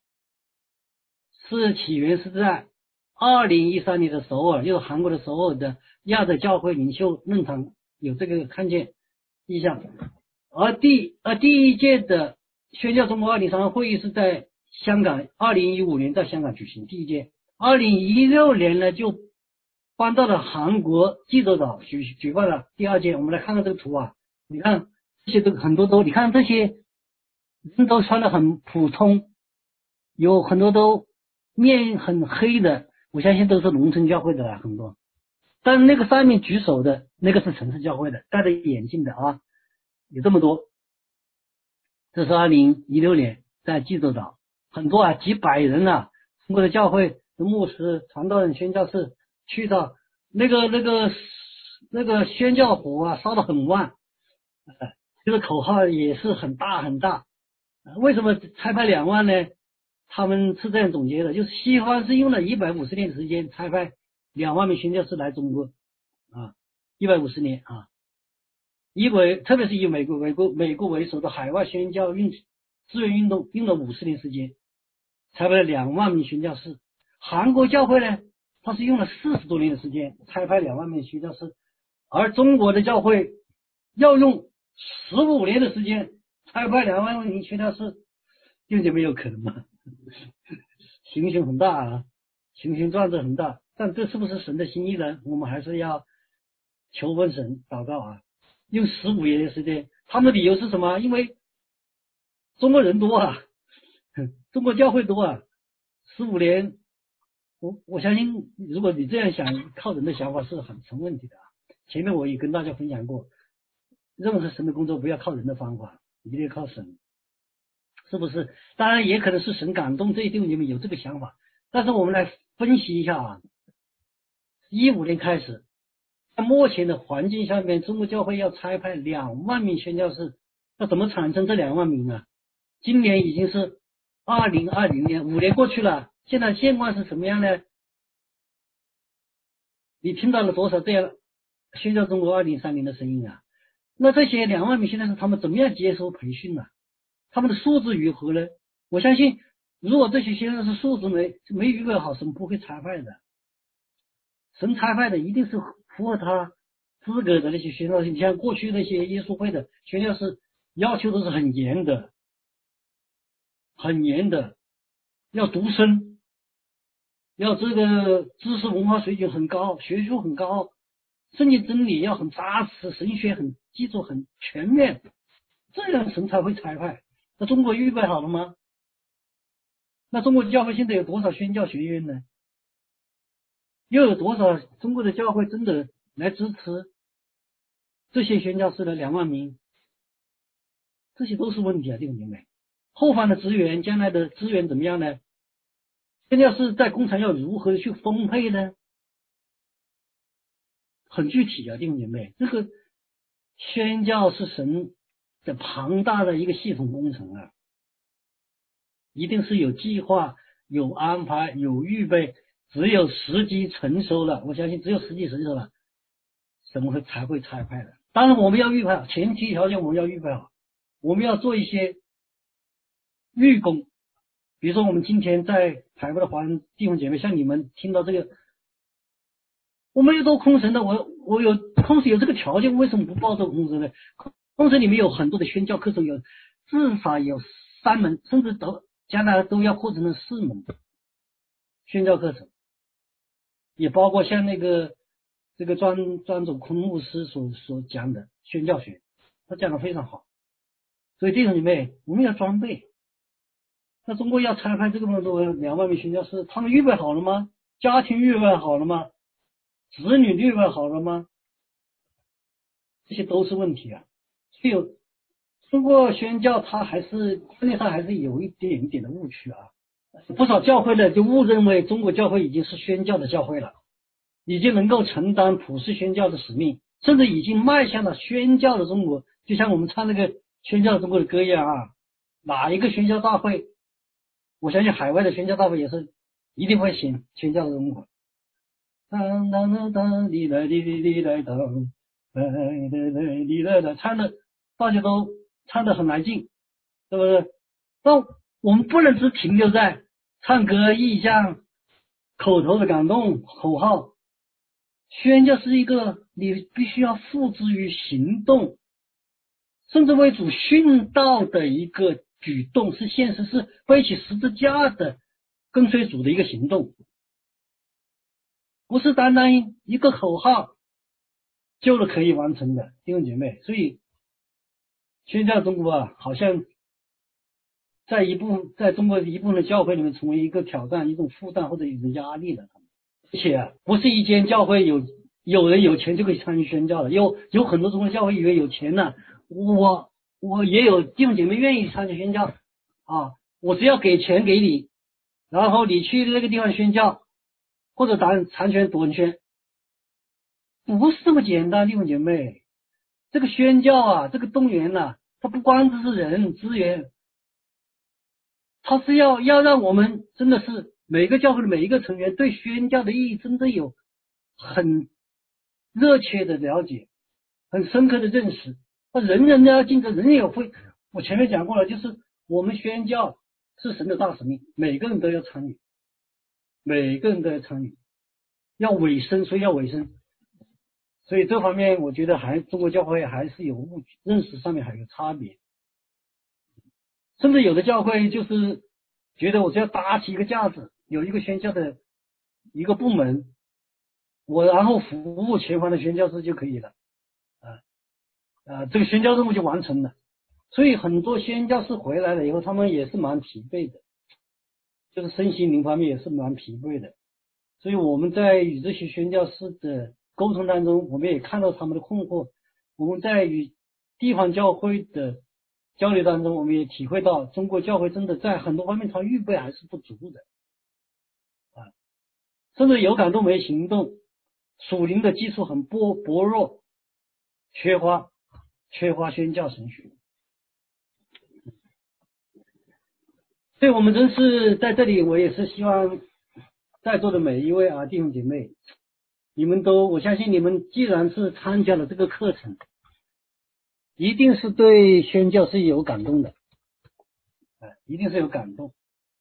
是起源是在二零一三年的首尔，就是韩国的首尔的亚洲教会领袖论坛有这个看见意向。而第而第一届的宣教中国二零三零会议是在香港，二零一五年在香港举行第一届，二零一六年呢就搬到了韩国济州岛举举办了第二届。我们来看看这个图啊，你看这些都很多都，你看这些人都穿得很普通，有很多都面很黑的，我相信都是农村教会的啦，很多。但是那个上面举手的那个是城市教会的，戴着眼镜的啊，有这么多。这是二零一六年在济州岛，很多啊，几百人啊，中国的教会的牧师、传道人、宣教士去到那个那个那个宣教火啊，烧得很旺，呃，这个口号也是很大很大。为什么差派两万呢？他们是这样总结的，就是西方是用了一百五十年时间差派两万名宣教士来中国啊，一百五十年啊。以为特别是以美国美国美国为首的海外宣教运志愿运动用了五十年时间，差派了两万名宣教士。韩国教会呢，它是用了四十多年的时间差派两万名宣教士，而中国的教会要用十五年的时间差派两万名宣教士，就就没有可能吗？形形很大啊，形形状子很大，但这是不是神的心意呢？我们还是要求问神祷告啊。用十五年的时间，他们的理由是什么？因为中国人多啊，中国教会多啊，十五年，我我相信，如果你这样想，靠人的想法是很成问题的啊。前面我也跟大家分享过，任何神的工作不要靠人的方法，一定要靠神，是不是？当然也可能是神感动这一定你们有这个想法，但是我们来分析一下啊，一五年开始。在目前的环境下面，中国教会要差派两万名宣教士，那怎么产生这两万名啊？今年已经是二零二零年，五年过去了，现在现况是什么样呢？你听到了多少这样宣教中国二零三零的声音啊？那这些两万名宣教士他们怎么样接受培训呢、啊？他们的素质如何呢？我相信，如果这些宣教士素质没没预备好，神不会差派的。神差派的一定是符合他资格的那些宣教士，你像过去那些耶稣会的宣教士，要求都是很严的，很严的，要独身，要这个知识文化水准很高，学术很高，圣经真理要很扎实，神学很基础很全面，这样神才会差派。那中国预备好了吗？那中国教会现在有多少宣教学院呢？ 又有多少中国的教会真的来支持这些宣教士的两万名？这些都是问题啊，弟兄姐妹。后方的资源，将来的资源怎么样呢？宣教士在工厂要如何去分配呢？很具体啊，弟兄姐妹，这个宣教是神的庞大的一个系统工程啊，一定是有计划、有安排、有预备，只有时机成熟了，我相信只有时机成熟了，神会才会差派的。当然我们要预备好，前提条件我们要预备好，我们要做一些预工，比如说我们今天在海外的华人弟兄姐妹，像你们听到这个，我没有做空神的，我我有空神有这个条件，为什么不报做空神呢？空神里面有很多的宣教课程，有至少有三门，甚至都将来都要扩成成四门宣教课程，也包括像那个这个专专主坤牧师所所讲的宣教学，他讲的非常好。所以弟兄姐妹，我们要装备。那中国要拆开这个么多两万名宣教士，他们预备好了吗？家庭预备好了吗？子女预备好了吗？这些都是问题啊。所以通过宣教，它还是观念上还是有一点点的误区啊。不少教会呢就误认为中国教会已经是宣教的教会了，已经能够承担普世宣教的使命，甚至已经迈向了宣教的中国。就像我们唱那个宣教中国的歌一样啊，哪一个宣教大会，我相信海外的宣教大会也是一定会写宣教的中国。当当当当，你来你你你来当，来来来你来来，唱的大家都唱得很来劲，对不对？但我们不能只停留在唱歌、意象、口头的感动、口号。宣教是一个你必须要付之于行动，甚至为主殉道的一个举动，是现实，是背起十字架的跟随主的一个行动，不是单单一个口号就是可以完成的，弟兄姐妹。所以宣教中国啊，好像在一部分在中国一部分的教会里面成为一个挑战、一种负担或者一种压力的。而且啊，不是一间教会有有人有钱就可以参与宣教的，有有很多中国教会以为有钱呢，我我也有弟兄姐妹愿意参与宣教啊，我只要给钱给你，然后你去那个地方宣教，或者打长拳短拳，不是这么简单，弟兄姐妹。这个宣教啊，这个动员呐、啊，它不光只是人资源，它是要要让我们真的是每个教会的每一个成员对宣教的意义真正有很热切的了解，很深刻的认识。那人人都要尽责，人人有会。我前面讲过了，就是我们宣教是神的大使命，每个人都要参与，每个人都要参与，要委身，所以要委身。所以这方面我觉得还中国教会还是有误区，认识上面还有差别。甚至有的教会就是觉得我只要搭起一个架子，有一个宣教的一个部门，我然后服务前方的宣教士就可以了，啊啊，这个宣教任务就完成了。所以很多宣教士回来了以后，他们也是蛮疲惫的，就是身心灵方面也是蛮疲惫的。所以我们在与这些宣教士的沟通当中，我们也看到他们的困惑。我们在与地方教会的交流当中，我们也体会到中国教会真的在很多方面它预备还是不足的啊，甚至有感动没行动，属灵的基础很薄薄弱，缺乏缺乏宣教神学。所以我们真是在这里，我也是希望在座的每一位啊弟兄姐妹，你们都，我相信你们既然是参加了这个课程，一定是对宣教是有感动的，啊，一定是有感动。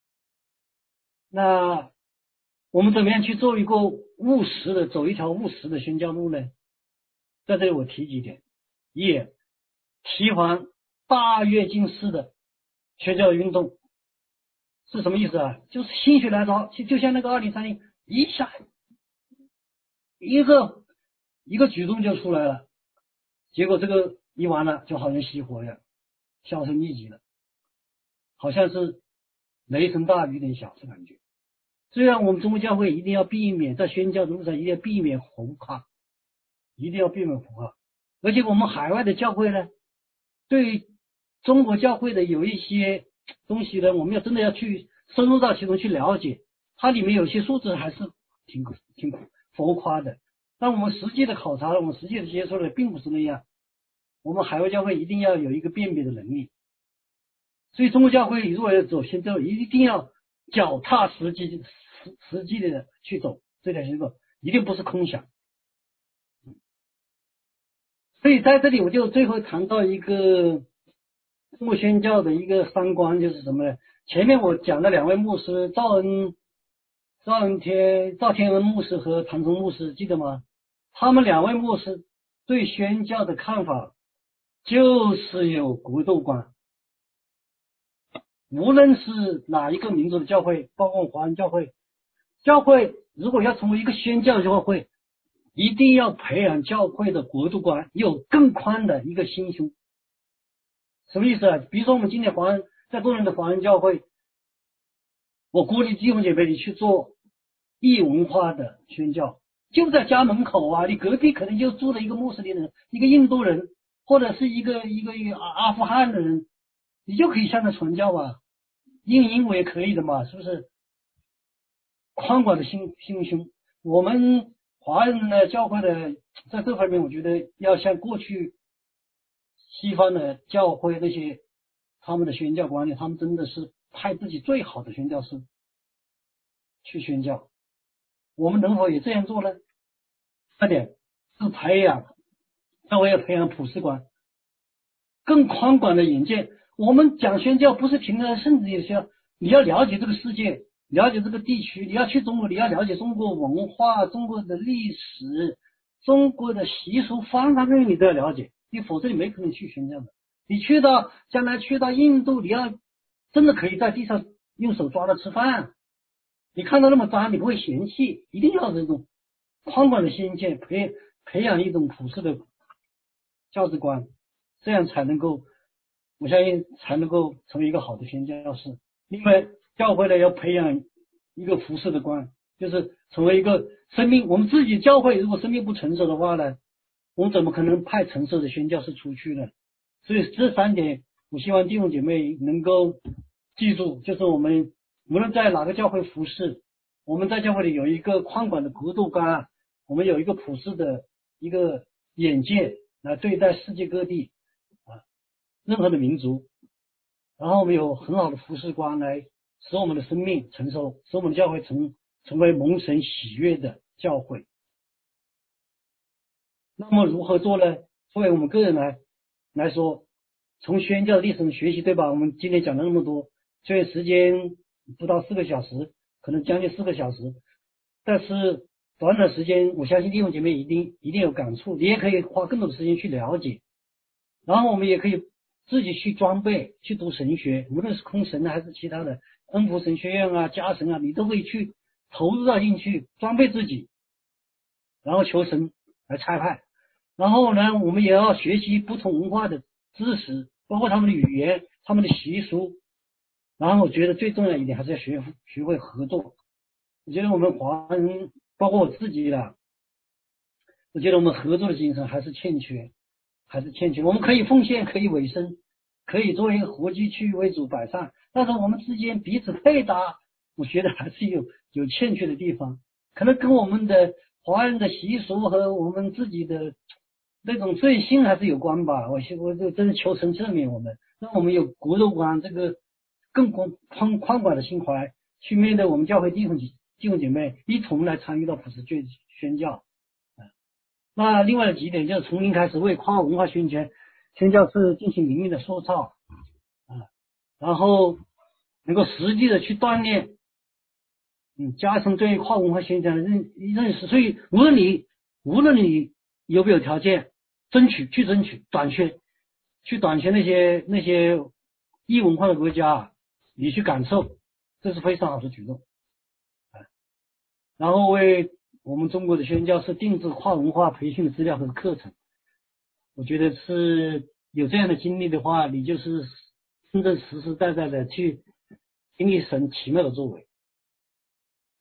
那我们怎么样去做一个务实的，走一条务实的宣教路呢？在这里我提几点：一，提防大跃进式的宣教运动是什么意思啊？就是心血来潮，就就像那个二零三零一下一个一个举动就出来了，结果这个一完了，就好像熄火一样，销声匿迹了，好像是雷声大雨点小的感觉。 虽然我们中国教会一定要避免在宣教的路上一定要避免浮夸，一定要避免浮夸，而且我们海外的教会呢，对中国教会的有一些东西呢，我们要真的要去深入到其中去了解，它里面有些数字还是挺挺浮夸的。但我们实际的考察了，我们实际的接触的并不是那样。我们海外教会一定要有一个辨别的能力，所以中国教会如果要走宣教，一定要脚踏实地、实实际的去走这条线路，一定不是空想。所以在这里我就最后谈到一个中国宣教的一个三观，就是什么呢？前面我讲的两位牧师赵恩、赵恩天、赵天恩牧师和唐崇牧师，记得吗？他们两位牧师对宣教的看法就是有国度观。无论是哪一个民族的教会，包括华人教会，教会如果要成为一个宣教教会，一定要培养教会的国度观，有更宽的一个心胸。什么意思啊？比如说我们今天华人在多伦的华人教会，我鼓励弟兄姐妹你去做异文化的宣教，就在家门口啊，你隔壁可能就住了一个穆斯林人，一个印度人，或者是一个一个一个阿阿富汗的人，你就可以向他传教啊，用英文也可以的嘛，是不是？宽广的心心胸，我们华人的教会的在这方面，我觉得要像过去西方的教会那些他们的宣教观念，他们真的是派自己最好的宣教师去宣教。我们能否也这样做呢？二点是培养，教会要培养普世观，更宽广的眼界。我们讲宣教不是停在圣旨里宣，你要了解这个世界，了解这个地区，你要去中国，你要了解中国文化、中国的历史、中国的习俗，方方面面你都要了解，你否则你没可能去宣教的。你去到将来去到印度，你要真的可以在地上用手抓着吃饭，你看到那么脏，你不会嫌弃，一定要这种宽广的心界，培培养一种普世的价值观，这样才能够，我相信才能够成为一个好的宣教士。另外，教会呢要培养一个普世的观，就是成为一个生命。我们自己教会如果生命不成熟的话呢，我们怎么可能派成熟的宣教士出去呢？所以这三点，我希望弟兄姐妹能够记住，就是我们无论在哪个教会服侍，我们在教会里有一个宽广的国度观，我们有一个普世的一个眼界来对待世界各地啊任何的民族，然后我们有很好的服侍观来使我们的生命成熟，使我们的教会成成为蒙神喜悦的教会。那么如何做呢？作为我们个人来来说，从宣教的历史中学习，对吧？我们今天讲了那么多，虽然时间不到四个小时，可能将近四个小时，但是短短时间，我相信弟兄姐妹一定一定有感触，你也可以花更多的时间去了解，然后我们也可以自己去装备，去读神学，无论是空神还是其他的恩福神学院啊、加神啊，你都可以去投入到进去，装备自己，然后求神来差派。然后呢，我们也要学习不同文化的知识，包括他们的语言、他们的习俗。然后我觉得最重要一点还是要学学会合作。我觉得我们华人，包括我自己啦，我觉得我们合作的精神还是欠缺，还是欠缺。我们可以奉献，可以委身，可以作为一个活祭去为主摆上，但是我们之间彼此配搭，我觉得还是有有欠缺的地方，可能跟我们的华人的习俗和我们自己的那种罪性还是有关吧。我我就真是求神赦免我们，让我们有国度观这个更宽宽宽广的心怀，去面对我们教会弟兄弟兄姐妹，一同来参与到普世宣宣教。那另外的几点就是从零开始为跨文化宣传宣教士进行灵命的塑造啊，然后能够实际的去锻炼，嗯，加深对跨文化宣传的认认识。所以无论你无论你有没有条件，争取去争取短缺，去短缺那些那些异文化的国家，你去感受，这是非常好的举动啊。然后为我们中国的宣教士定制跨文化培训的资料和课程，我觉得是有这样的经历的话，你就是真正实实在在的去经历神奇妙的作为。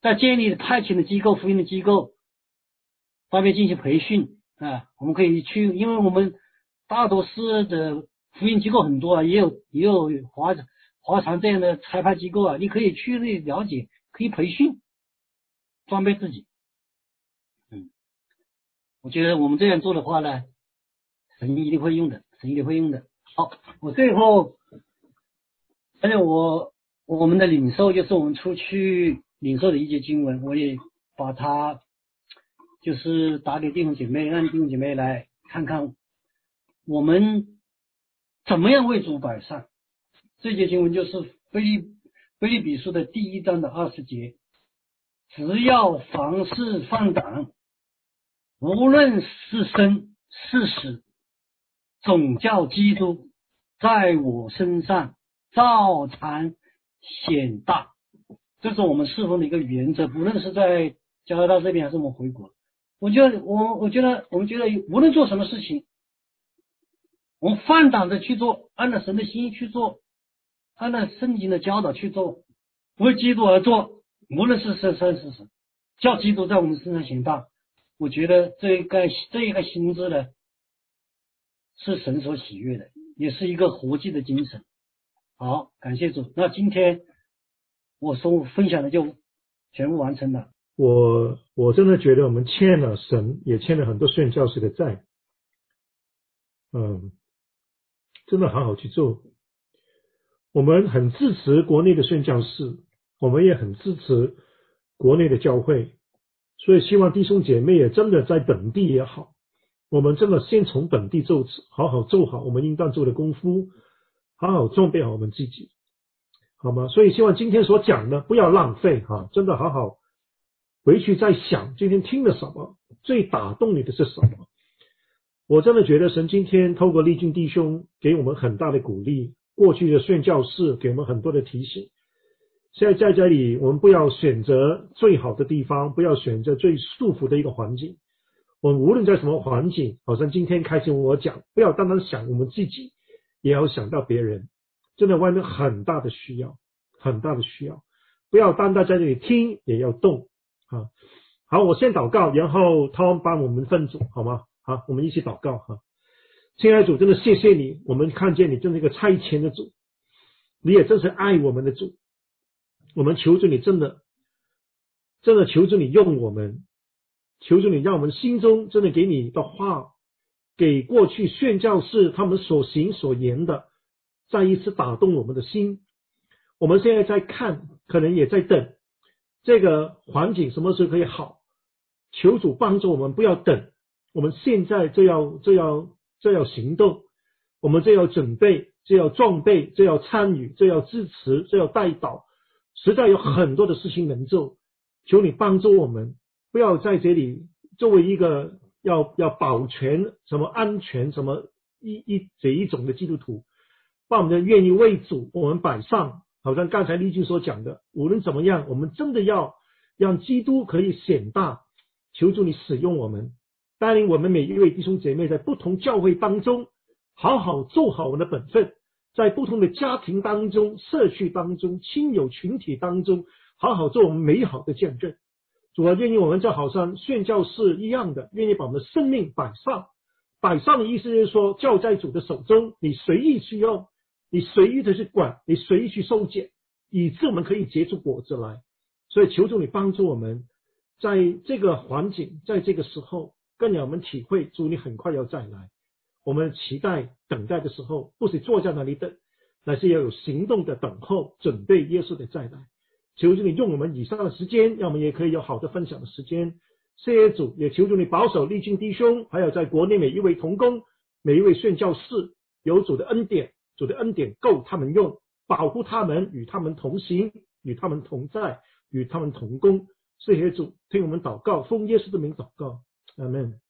在建立派遣的机构、福音的机构，方面进行培训啊。我们可以去，因为我们大多市的福音机构很多啊，也有也有华华常这样的差派机构啊，你可以去那里了解，可以培训，装备自己。嗯，我觉得我们这样做的话呢，神一定会用的，神一定会用的。好，我最后，而且我我们的领受就是我们出去领受的一节经文，我也把它就是打给弟兄姐妹，让弟兄姐妹来看看我们怎么样为主摆上。这节经文就是腓立腓立比书的第一章的二十节，只要凡事放胆，无论是生是死，总叫基督在我身上照常显大。这是我们侍奉的一个原则，不论是在加拿大这边还是我们回国。我觉得我我觉得我们觉得无论做什么事情，我们放胆的去做，按照神的心意去做，按照圣经的教导去做，为基督而做，无论是生生是死，叫基督在我们身上显大。我觉得这一个这一个心智呢，是神所喜悦的，也是一个活祭的精神。好，感谢主。那今天我所分享的就全部完成了。 我我真的觉得我们欠了神，也欠了很多宣教士的债。嗯，真的好好去做。我们很支持国内的宣教士，我们也很支持国内的教会，所以希望弟兄姐妹也真的在本地也好，我们真的先从本地做，好好做好我们应当做的功夫，好好装备好我们自己，好吗？所以希望今天所讲的不要浪费哈，真的好好回去再想今天听了什么，最打动你的是什么。我真的觉得神今天透过立俊弟兄给我们很大的鼓励，过去的宣教士给我们很多的提醒。现在在这里我们不要选择最好的地方，不要选择最舒服的一个环境，我们无论在什么环境，好像今天开始我讲，不要单单想我们自己，也要想到别人。真的外面很大的需要，很大的需要，不要单单在这里听，也要动啊。好，我先祷告，然后他们帮我们分组好吗？好，我们一起祷告哈。亲爱的主，真的谢谢你，我们看见你真是一个差遣的主，你也真是爱我们的主。我们求主你真的真的求主你用我们，求主你让我们心中真的给你的话，给过去宣教士他们所行所言的再一次打动我们的心。我们现在在看，可能也在等这个环境什么时候可以好，求主帮助我们不要等，我们现在就要就要就要行动，我们就要准备，就要装备，就要参与，就要支持，就要带导，实在有很多的事情能做。求你帮助我们，不要在这里作为一个要要保全什么安全什么一一这一种的基督徒，把我们的愿意为主我们摆上，好像刚才立军所讲的，无论怎么样，我们真的要让基督可以显大。求主你使用我们，带领我们每一位弟兄姐妹在不同教会当中好好做好我们的本分，在不同的家庭当中、社区当中、亲友群体当中好好做我们美好的见证。主啊，愿意我们就好像宣教士一样的，愿意把我们的生命摆上。摆上的意思就是说，交在主的手中，你随意去用，你随意的去管，你随意去收捡，以致我们可以结出果子来。所以求主你帮助我们，在这个环境，在这个时候更让我们体会主你很快要再来。我们期待等待的时候，不是坐在那里等，乃是要有行动的等候，准备耶稣的再来。求主你用我们以上的时间，让我们也可以有好的分享的时间。谢谢主，也求主你保守立军弟兄，还有在国内每一位同工，每一位宣教士，有主的恩典，主的恩典够他们用，保护他们，与他们同行，与他们同在，与他们同工。谢谢主，听我们祷告，奉耶稣的名祷告，阿们。